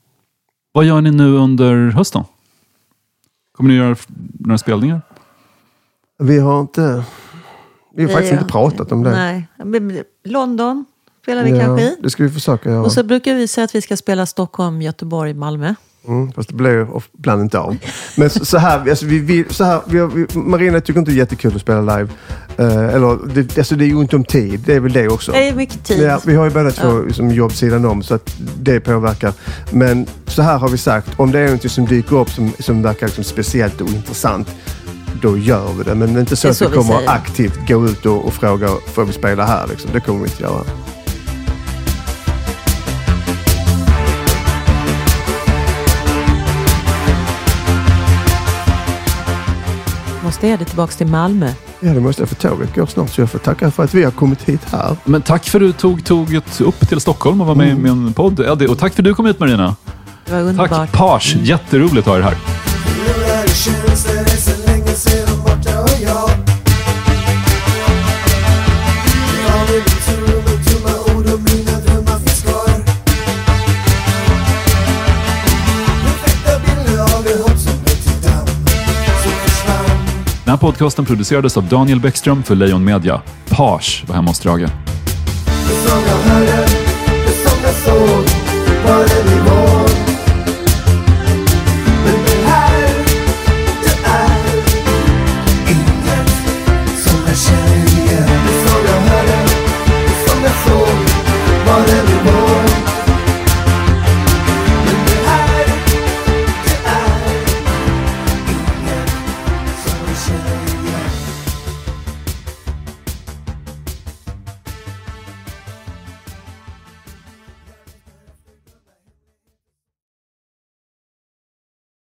Vad gör ni nu under hösten? Kommer ni göra några spelningar?
Vi har inte... Vi har faktiskt ja, inte pratat om det.
Nej. London, spelar vi
ja,
kanske i.
Det ska vi försöka göra.
Och så brukar vi säga att vi ska spela Stockholm, Göteborg, Malmö.
Mm, fast det blir ibland inte av. Men så, så här, alltså vi vill, så här vi, vi, Marina tycker inte det är jättekul att spela live. Uh, eller, det, alltså det är ju inte om tid, det är väl det också.
Det är mycket tid.
Ja, vi har ju båda två
ja.
liksom, jobbsidan om, så att det påverkar. Men så här har vi sagt, om det är något som dyker upp som, som verkar liksom speciellt och intressant, då gör vi det. Men inte så att
så
vi kommer
vi
aktivt gå ut och, och fråga, får vi spela här? Liksom. Det kommer vi inte göra.
Måste jag det tillbaka till Malmö?
Ja, det måste jag, för tåget går snart, så jag får tacka för att vi har kommit hit här.
Men tack för att du tog tåget upp till Stockholm och var med mm. i min podd. Ja, det, och tack för att du kom hit, Marina.
Det var underbart.
Tack, Page. Jätteroligt att ha er här. Den här podcasten producerades av Daniel Bäckström för Lejon Media. Page var hemma hos Drage.
Det som jag hörde, det som jag såg, var det vi